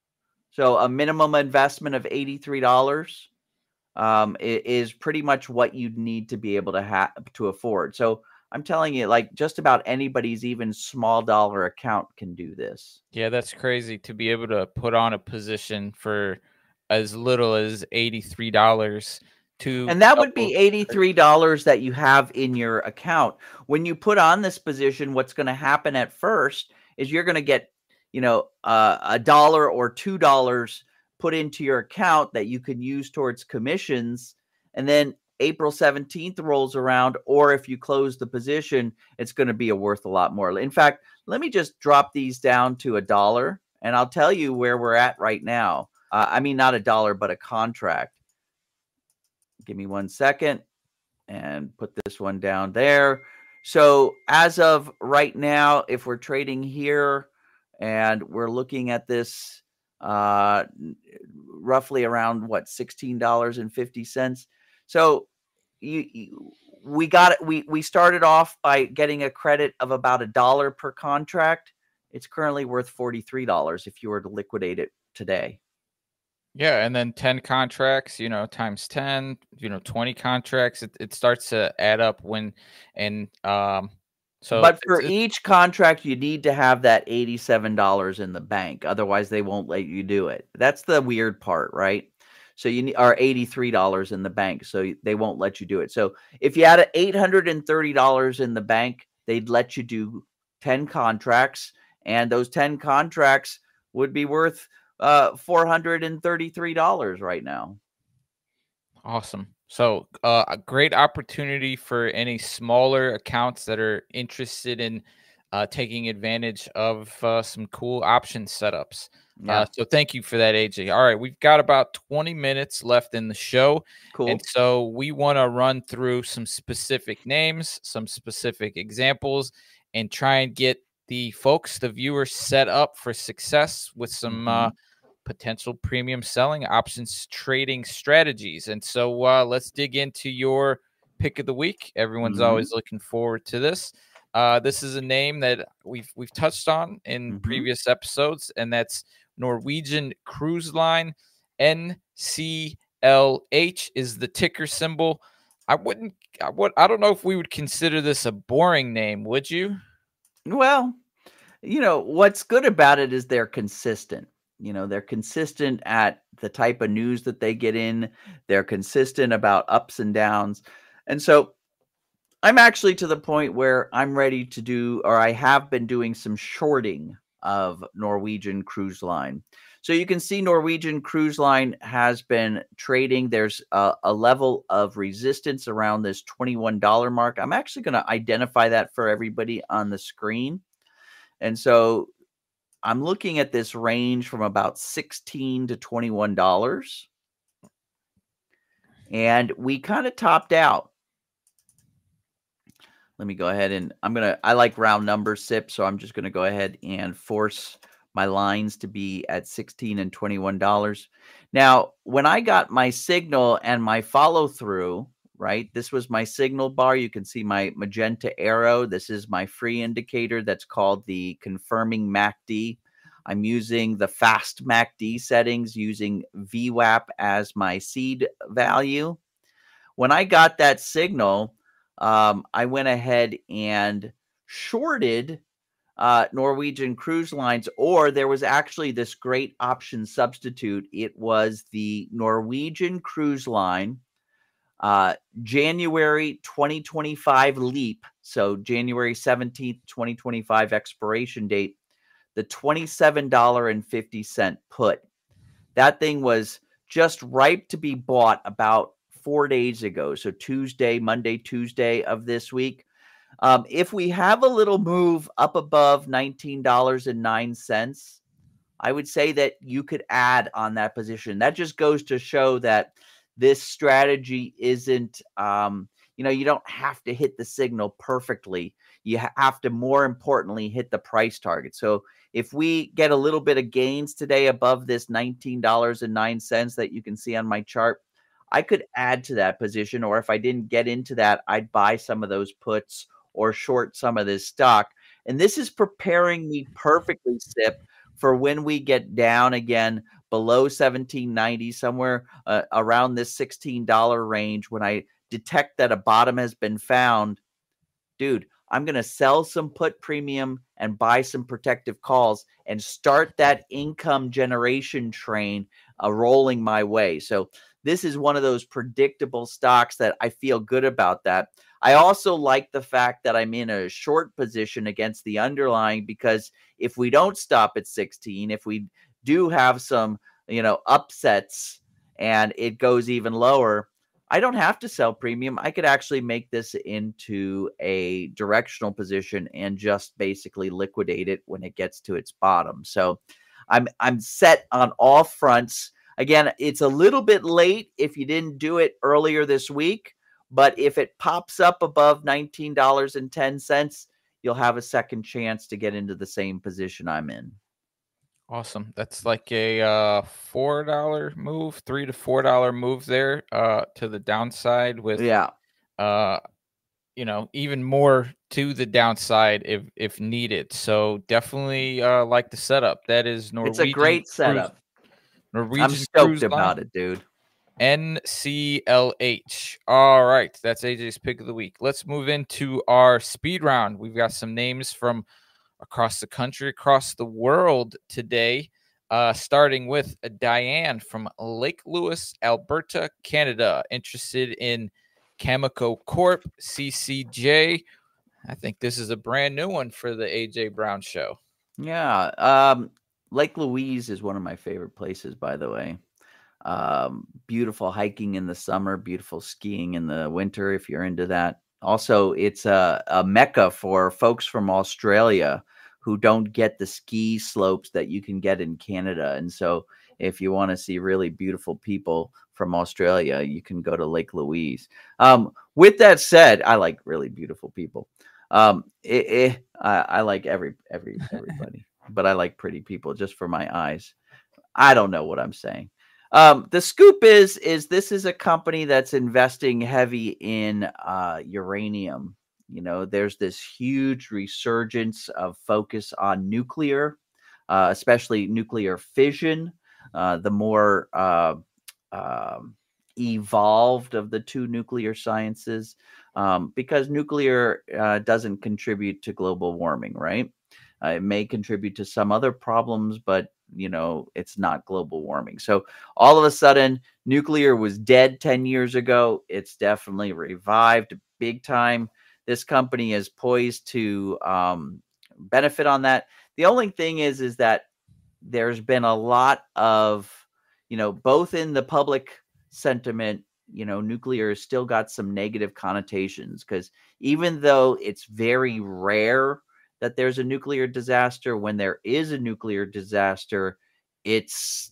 Speaker 3: So a minimum investment of eighty-three dollars um, is pretty much what you'd need to be able to have to afford. So I'm telling you, like just about anybody's even small dollar account can do this.
Speaker 2: Yeah, that's crazy to be able to put on a position for as little as eighty-three dollars to,
Speaker 3: and that would be eighty-three dollars that you have in your account. When you put on this position, what's going to happen at first is you're going to get, you know, uh, a dollar or two dollars put into your account that you can use towards commissions. And then April seventeenth rolls around, or if you close the position, it's going to be a worth a lot more. In fact, let me just drop these down to a dollar and I'll tell you where we're at right now. Uh, I mean, not a dollar, but a contract. Give me one second and put this one down there. So as of right now, if we're trading here and we're looking at this uh, roughly around what, sixteen dollars and fifty cents. So you, you we got it. We, we started off by getting a credit of about a dollar per contract. It's currently worth forty-three dollars if you were to liquidate it today.
Speaker 2: Yeah, and then ten contracts, you know, times ten, you know, twenty contracts, it, it starts to add up when, and um, so.
Speaker 3: But for
Speaker 2: it's,
Speaker 3: each contract, you need to have that eighty-seven dollars in the bank. Otherwise, they won't let you do it. That's the weird part, right? So you need, or eighty-three dollars in the bank, so they won't let you do it. So if you had eight hundred thirty dollars in the bank, they'd let you do ten contracts, and those ten contracts would be worth uh, four hundred thirty-three dollars right now.
Speaker 2: Awesome. So uh, a great opportunity for any smaller accounts that are interested in uh, taking advantage of uh, some cool option setups.
Speaker 3: Yeah.
Speaker 2: Uh, so thank you for that, A J. All right, we've got about twenty minutes left in the show.
Speaker 3: Cool.
Speaker 2: And so we want to run through some specific names, some specific examples, and try and get the folks, the viewers, set up for success with some
Speaker 3: Mhm.
Speaker 2: uh, potential premium selling options trading strategies. And so uh, let's dig into your pick of the week. Everyone's
Speaker 3: Mhm.
Speaker 2: always looking forward to this. Uh, this is a name that we've we've touched on in
Speaker 3: Mhm.
Speaker 2: previous episodes, and that's Norwegian Cruise Line. N C L H is the ticker symbol. I wouldn't. I would. I don't know if we would consider this a boring name. Would you?
Speaker 3: Well, you know, what's good about it is they're consistent. You know, they're consistent at the type of news that they get in. They're consistent about ups and downs. And so I'm actually to the point where I'm ready to do, or I have been doing some shorting of Norwegian Cruise Line. So you can see Norwegian Cruise Line has been trading. There's a, a level of resistance around this twenty-one dollar mark. I'm actually going to identify that for everybody on the screen. And so I'm looking at this range from about sixteen to twenty-one dollars. And we kind of topped out. Let me go ahead and I'm going to, I like round numbers, S I P. So I'm just going to go ahead and force my lines to be at sixteen and twenty-one dollars. Now, when I got my signal and my follow through, right, this was my signal bar. You can see my magenta arrow. This is my free indicator that's called the confirming M A C D. I'm using the fast M A C D settings using V WAP as my seed value. When I got that signal, um, I went ahead and shorted uh, Norwegian Cruise Lines, or there was actually this great option substitute. It was the Norwegian Cruise Line uh, January twenty twenty-five leap. So January seventeenth, twenty twenty-five expiration date, the twenty-seven dollars and fifty cents put. That thing was just ripe to be bought about four days ago. So Tuesday, Monday, Tuesday of this week. Um, if we have a little move up above nineteen dollars and nine cents, I would say that you could add on that position. That just goes to show that this strategy isn't, um, you know, you don't have to hit the signal perfectly. You have to, more importantly, hit the price target. So if we get a little bit of gains today above this nineteen dollars and nine cents that you can see on my chart, I could add to that position. Or if I didn't get into that, I'd buy some of those puts or short some of this stock. And this is preparing me perfectly, S I P, for when we get down again below seventeen ninety, somewhere uh, around this sixteen dollar range. When I detect that a bottom has been found, dude, I'm going to sell some put premium and buy some protective calls and start that income generation train uh, rolling my way. So this is one of those predictable stocks that I feel good about that. I also like the fact that I'm in a short position against the underlying, because if we don't stop at sixteen, if we do have some, you know, upsets and it goes even lower, I don't have to sell premium. I could actually make this into a directional position and just basically liquidate it when it gets to its bottom. So I'm I'm set on all fronts. Again, it's a little bit late if you didn't do it earlier this week, but if it pops up above nineteen dollars and ten cents, you'll have a second chance to get into the same position I'm in.
Speaker 2: Awesome. That's like a uh, four dollar move, three to four dollar move there uh, to the downside with
Speaker 3: Yeah.
Speaker 2: uh, you know, even more to the downside if if needed. So definitely uh, like the setup. That is Norwegian.
Speaker 3: It's a great
Speaker 2: Cruise,
Speaker 3: setup.
Speaker 2: Norwegian
Speaker 3: I'm stoked
Speaker 2: Cruise
Speaker 3: about
Speaker 2: Line.
Speaker 3: it, dude.
Speaker 2: N C L H. All right, that's A J's pick of the week. Let's move into our speed round. We've got some names from across the country, across the world today. Uh, starting with Diane from Lake Louis, Alberta, Canada, interested in Cameco Corp, C C J. I think this is a brand new one for the A J Brown Show.
Speaker 3: Yeah. Um, Lake Louise is one of my favorite places, by the way. Um, beautiful hiking in the summer, beautiful skiing in the winter, if you're into that. Also, it's a, a mecca for folks from Australia who don't get the ski slopes that you can get in Canada. And so if you want to see really beautiful people from Australia, you can go to Lake Louise. Um, with that said, I like really beautiful people. Um, it, it, I, I like every, every, everybody, but I like pretty people just for my eyes. I don't know what I'm saying. Um, the scoop is, is this is a company that's investing heavy in uh, uranium. You know, there's this huge resurgence of focus on nuclear, uh, especially nuclear fission. Uh, the more uh, uh, evolved of the two nuclear sciences, um, because nuclear uh, doesn't contribute to global warming, right? Uh, it may contribute to some other problems, but you know, it's not global warming. So all of a sudden, nuclear was dead ten years ago. It's definitely revived big time. This company is poised to um, benefit on that. The only thing is, is that there's been a lot of, you know, both in the public sentiment, you know, nuclear has still got some negative connotations, because even though it's very rare that there's a nuclear disaster, when there is a nuclear disaster, it's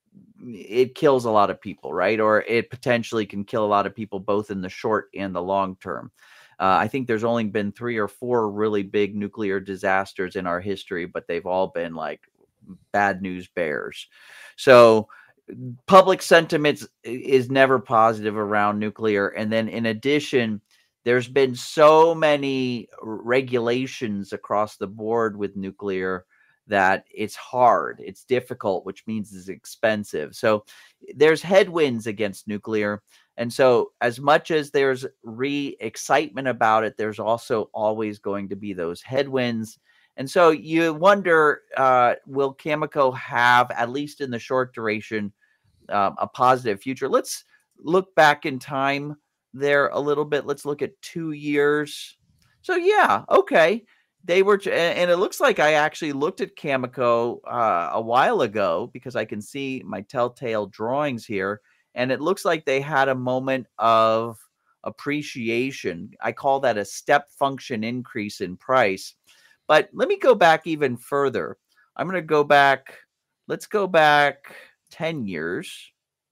Speaker 3: it kills a lot of people, right? Or it potentially can kill a lot of people, both in the short and the long term. Uh, I think there's only been three or four really big nuclear disasters in our history, but they've all been like bad news bears. So public sentiment is never positive around nuclear. And then in addition, there's been so many regulations across the board with nuclear that it's hard, it's difficult, which means it's expensive. So there's headwinds against nuclear. And so as much as there's re-excitement about it, there's also always going to be those headwinds. And so you wonder, uh, will Cameco have, at least in the short duration, um, a positive future? Let's look back in time there a little bit. Let's look at two years. So yeah, okay. They were, and it looks like I actually looked at Cameco uh, a while ago, because I can see my telltale drawings here, and it looks like they had a moment of appreciation. I call that a step function increase in price. But let me go back even further. I'm going to go back. Let's go back ten years.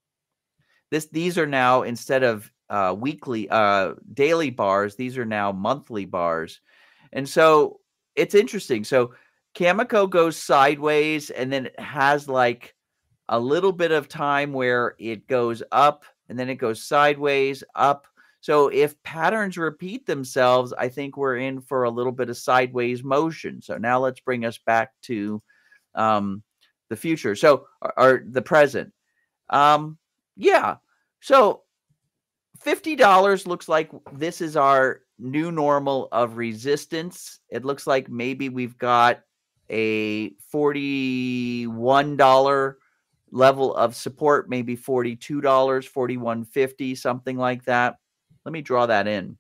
Speaker 3: This, these are now, instead of uh, weekly, uh, daily bars, these are now monthly bars. And so it's interesting. So Cameco goes sideways, and then it has like a little bit of time where it goes up, and then it goes sideways, up. So if patterns repeat themselves, I think we're in for a little bit of sideways motion. So now let's bring us back to um, the future. So, or, or the present. Um, yeah. So fifty dollars looks like this is our new normal of resistance. It looks like maybe we've got a forty-one dollar level of support, maybe forty-two dollars, forty-one fifty, something like that. Let me draw that in.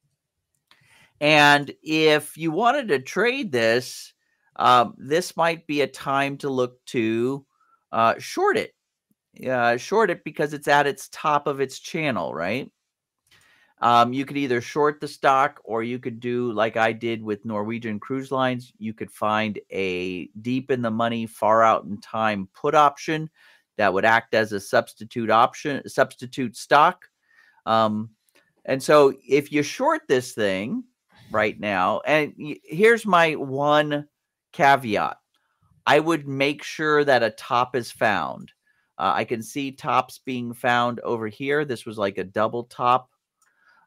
Speaker 3: And if you wanted to trade this, um, this might be a time to look to uh, short it. Uh, short it because it's at its top of its channel, right? Um, you could either short the stock, or you could do like I did with Norwegian Cruise Lines. You could find a deep in the money, far out in time put option that would act as a substitute option, substitute stock. Um, and so if you short this thing right now, and here's my one caveat, I would make sure that a top is found. Uh, I can see tops being found over here. This was like a double top.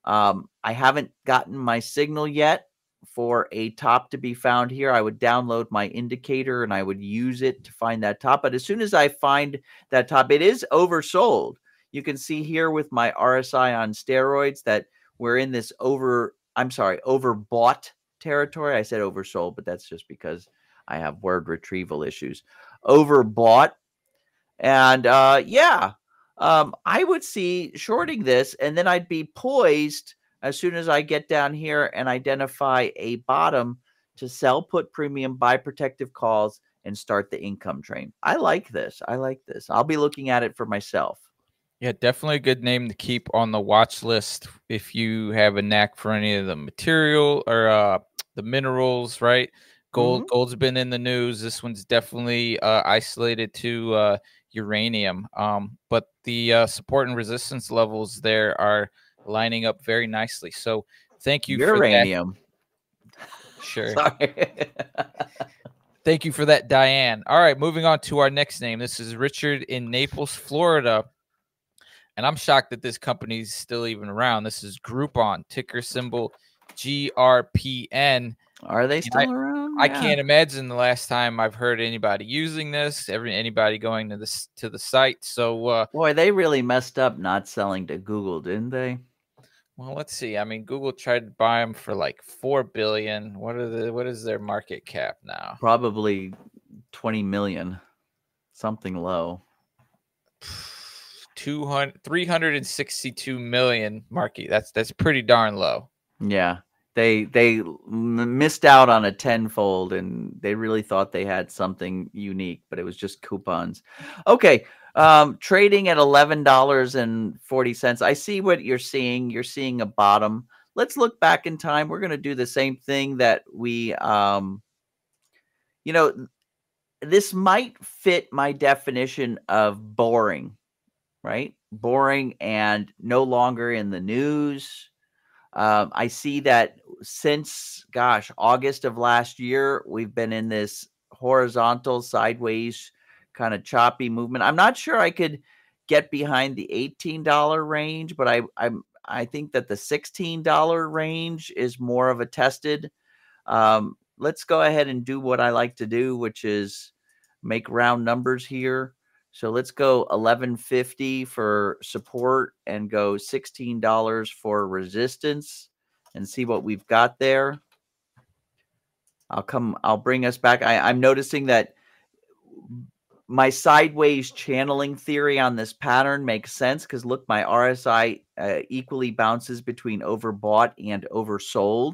Speaker 3: Um, I haven't gotten my signal yet for a top to be found here. I would download my indicator and I would use it to find that top. But as soon as I find that top, it is oversold. You can see here with my R S I on steroids that we're in this over, I'm sorry, overbought territory. I said oversold, but that's just because I have word retrieval issues. Overbought. And uh, yeah, um, I would see shorting this, and then I'd be poised as soon as I get down here and identify a bottom to sell put premium, buy protective calls, and start the income train. I like this. I like this. I'll be looking at it for myself.
Speaker 2: Yeah, definitely a good name to keep on the watch list if you have a knack for any of the material or uh, the minerals, right? Gold,
Speaker 3: Mhm.
Speaker 2: gold's been in the news. This one's definitely uh, isolated to uh, uranium, um, but the uh, support and resistance levels there are lining up very nicely. So thank you
Speaker 3: Uranium.
Speaker 2: for that. Sure.
Speaker 3: Sorry.
Speaker 2: Thank you for that, Diane. All right, moving on to our next name. This is Richard in Naples, Florida. And I'm shocked that this company's still even around. This is Groupon, ticker symbol G R P N.
Speaker 3: Are they still
Speaker 2: I,
Speaker 3: around?
Speaker 2: I
Speaker 3: Yeah.
Speaker 2: can't imagine the last time I've heard anybody using this, every anybody going to this to the site. So, uh,
Speaker 3: Boy, they really messed up not selling to Google, didn't they?
Speaker 2: well, let's see. I mean, Google tried to buy them for like four billion. What are the what is their market cap now?
Speaker 3: Probably twenty million, something low.
Speaker 2: two hundred, three hundred sixty-two million market. That's that's pretty darn low.
Speaker 3: Yeah, they they m- missed out on a tenfold, and they really thought they had something unique, but it was just coupons. Okay, um, trading at eleven dollars and forty cents. I see what you're seeing. You're seeing a bottom. Let's look back in time. We're going to do the same thing that we, um, you know, this might fit my definition of boring, right? Boring and no longer in the news. Um, I see that since, gosh, August of last year, we've been in this horizontal, sideways, kind of choppy movement. I'm not sure I could get behind the eighteen dollar range, but I I'm I think that the sixteen dollar range is more of a tested. Um, let's go ahead and do what I like to do, which is make round numbers here. So let's go eleven fifty for support and go sixteen dollars for resistance and see what we've got there. I'll come, I'll bring us back. I, I'm noticing that my sideways channeling theory on this pattern makes sense because look, my R S I uh, equally bounces between overbought and oversold.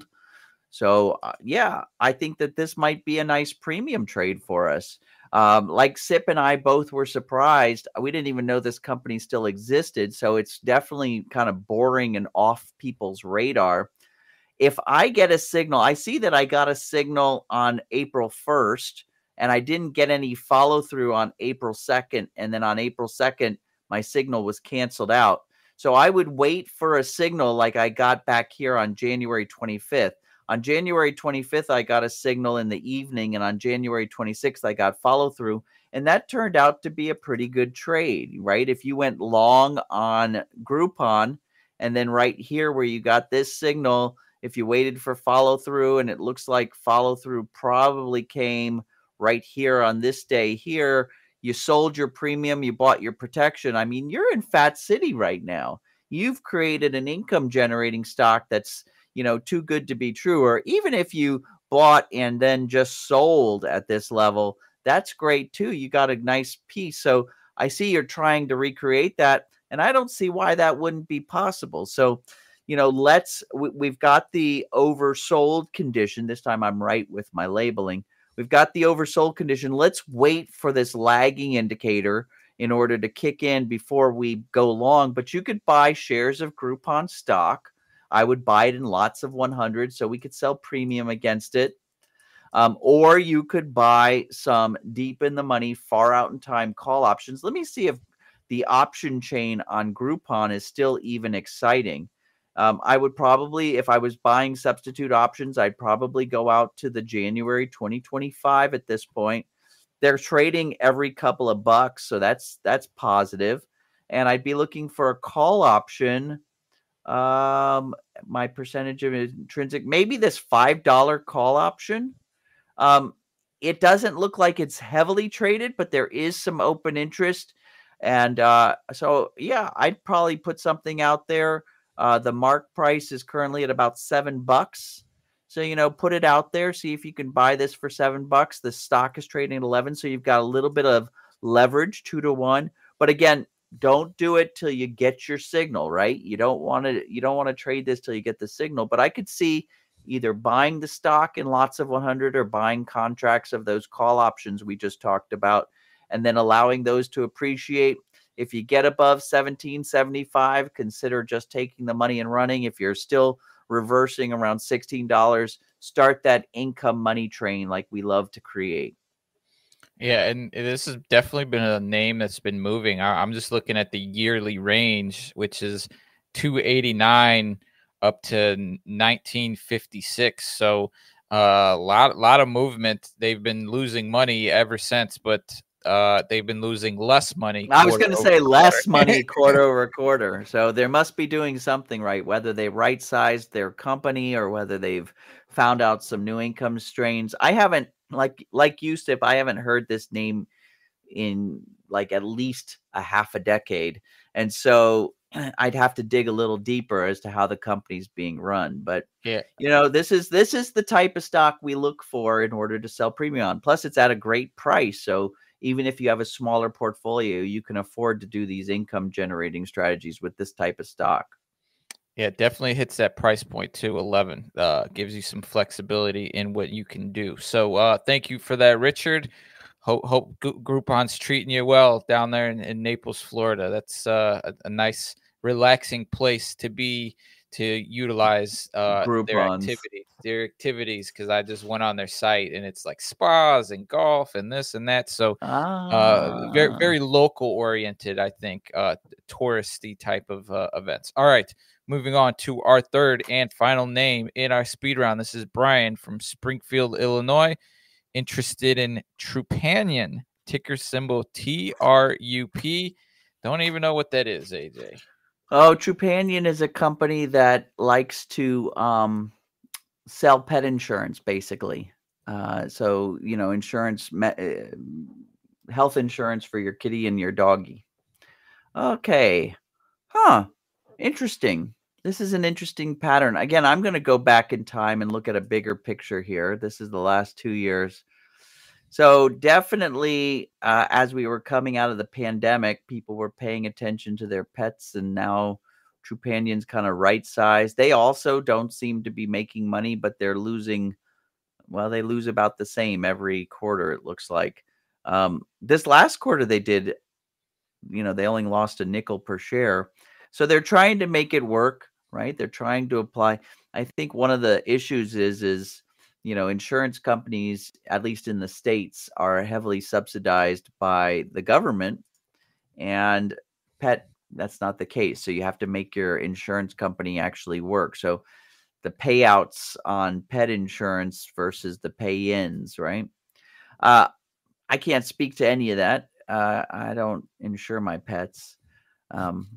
Speaker 3: So uh, yeah, I think that this might be a nice premium trade for us. Um, like Sip and I both were surprised. We didn't even know this company still existed. So it's definitely kind of boring and off people's radar. If I get a signal, I see that I got a signal on April first and I didn't get any follow through on April second. And then on April second, my signal was canceled out. So I would wait for a signal like I got back here on January twenty-fifth. On January twenty-fifth, I got a signal in the evening, and on January twenty-sixth, I got follow through, and that turned out to be a pretty good trade, right? If you went long on Groupon, and then right here where you got this signal, if you waited for follow through, and it looks like follow through probably came right here on this day here, you sold your premium, you bought your protection. I mean, you're in Fat City right now. You've created an income generating stock that's, you know, too good to be true. Or even if you bought and then just sold at this level, that's great too. You got a nice piece. So I see you're trying to recreate that, and I don't see why that wouldn't be possible. So, you know, let's, we, we've got the oversold condition. This time I'm right with my labeling. We've got the oversold condition. Let's wait for this lagging indicator in order to kick in before we go long. But you could buy shares of Groupon stock. I would buy it in lots of one hundred so we could sell premium against it. Um, or you could buy some deep in the money, far out in time call options. Let me see if the option chain on Groupon is still even exciting. Um, I would probably, if I was buying substitute options, I'd probably go out to the January twenty twenty-five at this point. They're trading every couple of bucks, so that's that's positive. And I'd be looking for a call option Um, my percentage of intrinsic, maybe this five dollar call option. Um, it doesn't look like it's heavily traded, but there is some open interest. And uh, so, yeah, I'd probably put something out there. Uh, the mark price is currently at about seven bucks. So, you know, put it out there. See if you can buy this for seven bucks. The stock is trading at eleven. So you've got a little bit of leverage, two to one. But again, don't do it till you get your signal, right? You don't want to, you don't want to trade this till you get the signal. But I could see either buying the stock in lots of one hundred or buying contracts of those call options we just talked about, and then allowing those to appreciate. If you get above seventeen seventy-five, consider just taking the money and running. If you're still reversing around sixteen dollars, start that income money train like we love to create.
Speaker 2: Yeah, and this has definitely been a name that's been moving. I'm just looking at the yearly range, which is two eighty-nine up to nineteen fifty-six. So a uh, lot, lot of movement. They've been losing money ever since, but uh, they've been losing less money.
Speaker 3: I was going to say less money quarter over quarter. So there must be doing something right, whether they right-sized their company or whether they've found out some new income strains. I haven't, like like you, Sip, I haven't heard this name in like at least a half a decade. And so I'd have to dig a little deeper as to how the company's being run. But
Speaker 2: yeah,
Speaker 3: you know, this is this is the type of stock we look for in order to sell premium on. Plus, it's at a great price. So even if you have a smaller portfolio, you can afford to do these income generating strategies with this type of stock.
Speaker 2: Yeah, it definitely hits that price point too. eleven uh, gives you some flexibility in what you can do. So uh, thank you for that, Richard. Hope, hope Groupon's treating you well down there in, in Naples, Florida. That's uh, a, a nice, relaxing place to be, to utilize uh, their activity, their activities. Because I just went on their site and it's like spas and golf and this and that. So
Speaker 3: ah.
Speaker 2: uh, very, very local oriented, I think, uh, touristy type of uh, events. All right, moving on to our third and final name in our speed round. This is Brian from Springfield, Illinois. Interested in Trupanion, ticker symbol T R U P. Don't even know what that is, A J.
Speaker 3: Oh, Trupanion is a company that likes to um, sell pet insurance, basically. Uh, so, you know, insurance, me- uh, health insurance for your kitty and your doggy. Okay. Huh. Interesting. This is an interesting pattern. Again, I'm going to go back in time and look at a bigger picture here. This is the last two years. So definitely, uh, as we were coming out of the pandemic, people were paying attention to their pets, and now Trupanion's kind of right-sized. They also don't seem to be making money, but they're losing, well, they lose about the same every quarter, it looks like. Um, this last quarter they did, you know, they only lost a nickel per share. So they're trying to make it work, right? They're trying to apply. I think one of the issues is, is, you know, insurance companies, at least in the States, are heavily subsidized by the government, and pet, that's not the case. So you have to make your insurance company actually work. So the payouts on pet insurance versus the pay-ins, right? Uh, I can't speak to any of that. Uh, I don't insure my pets. Um,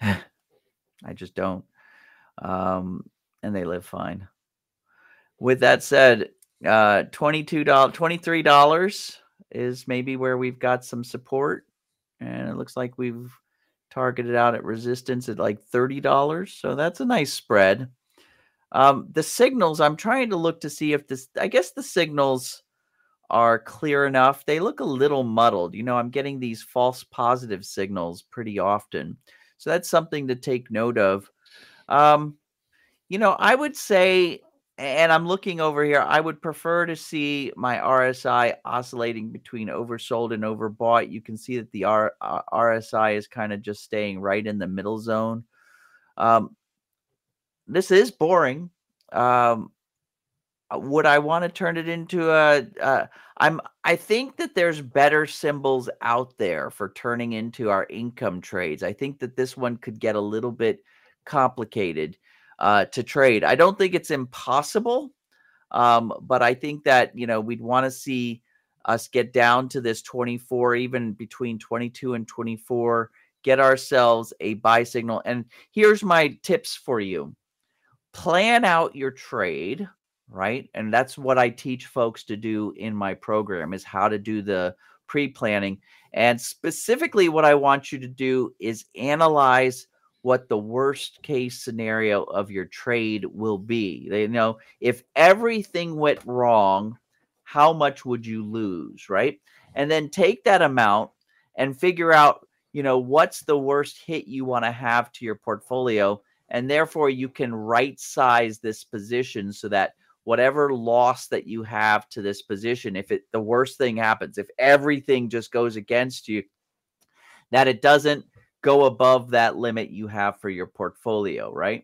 Speaker 3: I just don't. Um, and they live fine. With that said, uh, twenty-two dollars, twenty-three dollars is maybe where we've got some support. And it looks like we've targeted out at resistance at like thirty dollars. So that's a nice spread. Um, the signals, I'm trying to look to see if this, I guess the signals are clear enough. They look a little muddled. You know, I'm getting these false positive signals pretty often. So that's something to take note of. Um, you know, I would say, and I'm looking over here, I would prefer to see my R S I oscillating between oversold and overbought. You can see that the R, uh, R S I is kind of just staying right in the middle zone. Um, this is boring. Um, would I want to turn it into a, uh, I'm, I think that there's better symbols out there for turning into our income trades. I think that this one could get a little bit complicated uh, to trade. I don't think it's impossible, um, but I think that, you know, we'd want to see us get down to this twenty-four, even between twenty-two and twenty-four get ourselves a buy signal. And here's my tips for you. Plan out your trade, right? And that's what I teach folks to do in my program, is how to do the pre-planning. And specifically what I want you to do is analyze what the worst case scenario of your trade will be. They know if everything went wrong, how much would you lose, right? And then take that amount and figure out, you know, what's the worst hit you want to have to your portfolio. And therefore you can right size this position so that whatever loss that you have to this position, if it the worst thing happens, if everything just goes against you, that it doesn't go above that limit you have for your portfolio, right?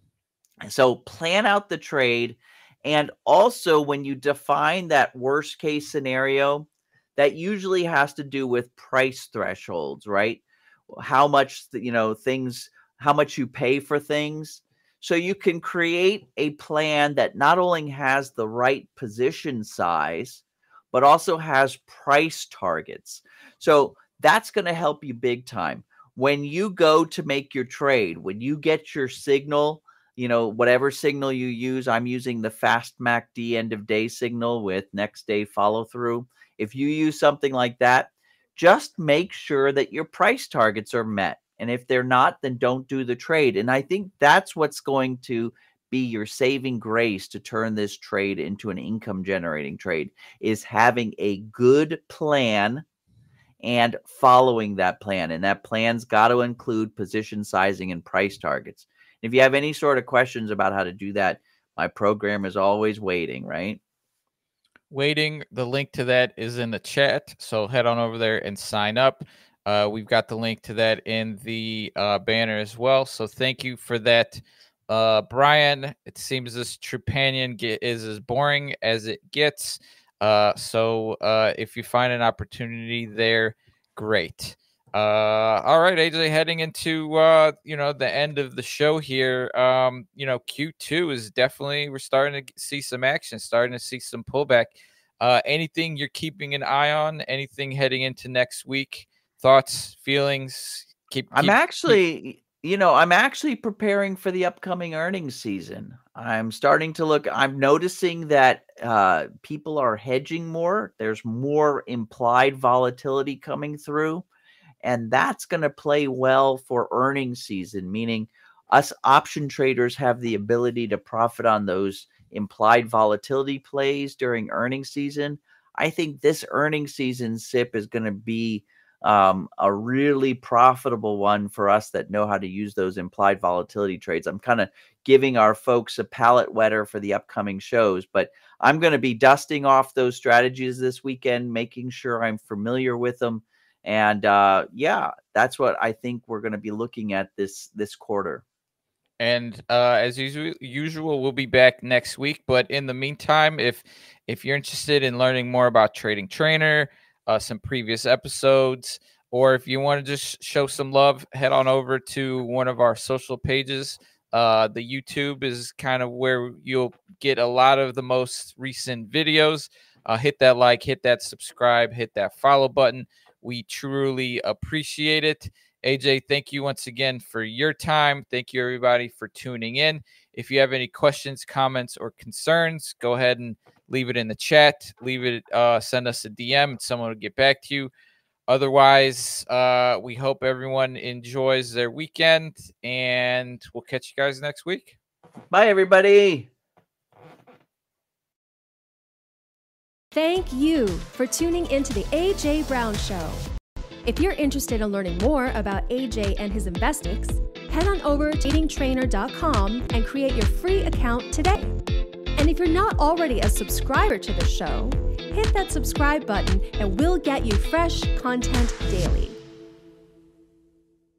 Speaker 3: So plan out the trade. And also when you define that worst case scenario, that usually has to do with price thresholds, right? How much, you know, things, how much you pay for things. So you can create a plan that not only has the right position size, but also has price targets. So that's going to help you big time. When you go to make your trade, when you get your signal, you know, whatever signal you use, I'm using the Fast M A C D end of day signal with next day follow through. If you use something like that, just make sure that your price targets are met. And if they're not, then don't do the trade. And I think that's what's going to be your saving grace to turn this trade into an income generating trade, is having a good plan and following that plan. And that plan's got to include position sizing and price targets. If you have any sort of questions about how to do that, my program is always waiting, right?
Speaker 2: Waiting. The link to that is in the chat. So head on over there and sign up. Uh, we've got the link to that in the uh, banner as well. So thank you for that. Uh, Brian, it seems this Trepanion get, is as boring as it gets. Uh, so uh, if you find an opportunity there, great. Uh, all right, A J, heading into, uh, you know, the end of the show here. Um, you know, Q two is definitely, we're starting to see some action, starting to see some pullback. Uh, anything you're keeping an eye on? Anything heading into next week? Thoughts, feelings? Keep. keep
Speaker 3: I'm actually, keep... you know, I'm actually preparing for the upcoming earnings season. I'm starting to look. I'm noticing that uh, people are hedging more. There's more implied volatility coming through, and that's going to play well for earnings season. Meaning, us option traders have the ability to profit on those implied volatility plays during earnings season. I think this earnings season S I P is going to be Um, a really profitable one for us that know how to use those implied volatility trades. I'm kind of giving our folks a palate wetter for the upcoming shows, but I'm going to be dusting off those strategies this weekend, making sure I'm familiar with them. And uh, yeah, that's what I think we're going to be looking at this, this quarter.
Speaker 2: And uh, as usual, usual, we'll be back next week. But in the meantime, if, if you're interested in learning more about Trading Trainer, Uh, some previous episodes, or if you want to just show some love, head on over to one of our social pages. Uh, the YouTube is kind of where you'll get a lot of the most recent videos. Uh, hit that like, hit that subscribe, hit that follow button. We truly appreciate it. A J, thank you once again for your time. Thank you, everybody, for tuning in. If you have any questions, comments, or concerns, go ahead and leave it in the chat. Leave it, uh, send us a D M, and someone will get back to you. Otherwise, uh, we hope everyone enjoys their weekend, and we'll catch you guys next week.
Speaker 3: Bye, everybody.
Speaker 1: Thank you for tuning into the A J Brown Show. If you're interested in learning more about A J and his Investics, head on over to trading trainer dot com and create your free account today. And if you're not already a subscriber to the show, hit that subscribe button and we'll get you fresh content daily.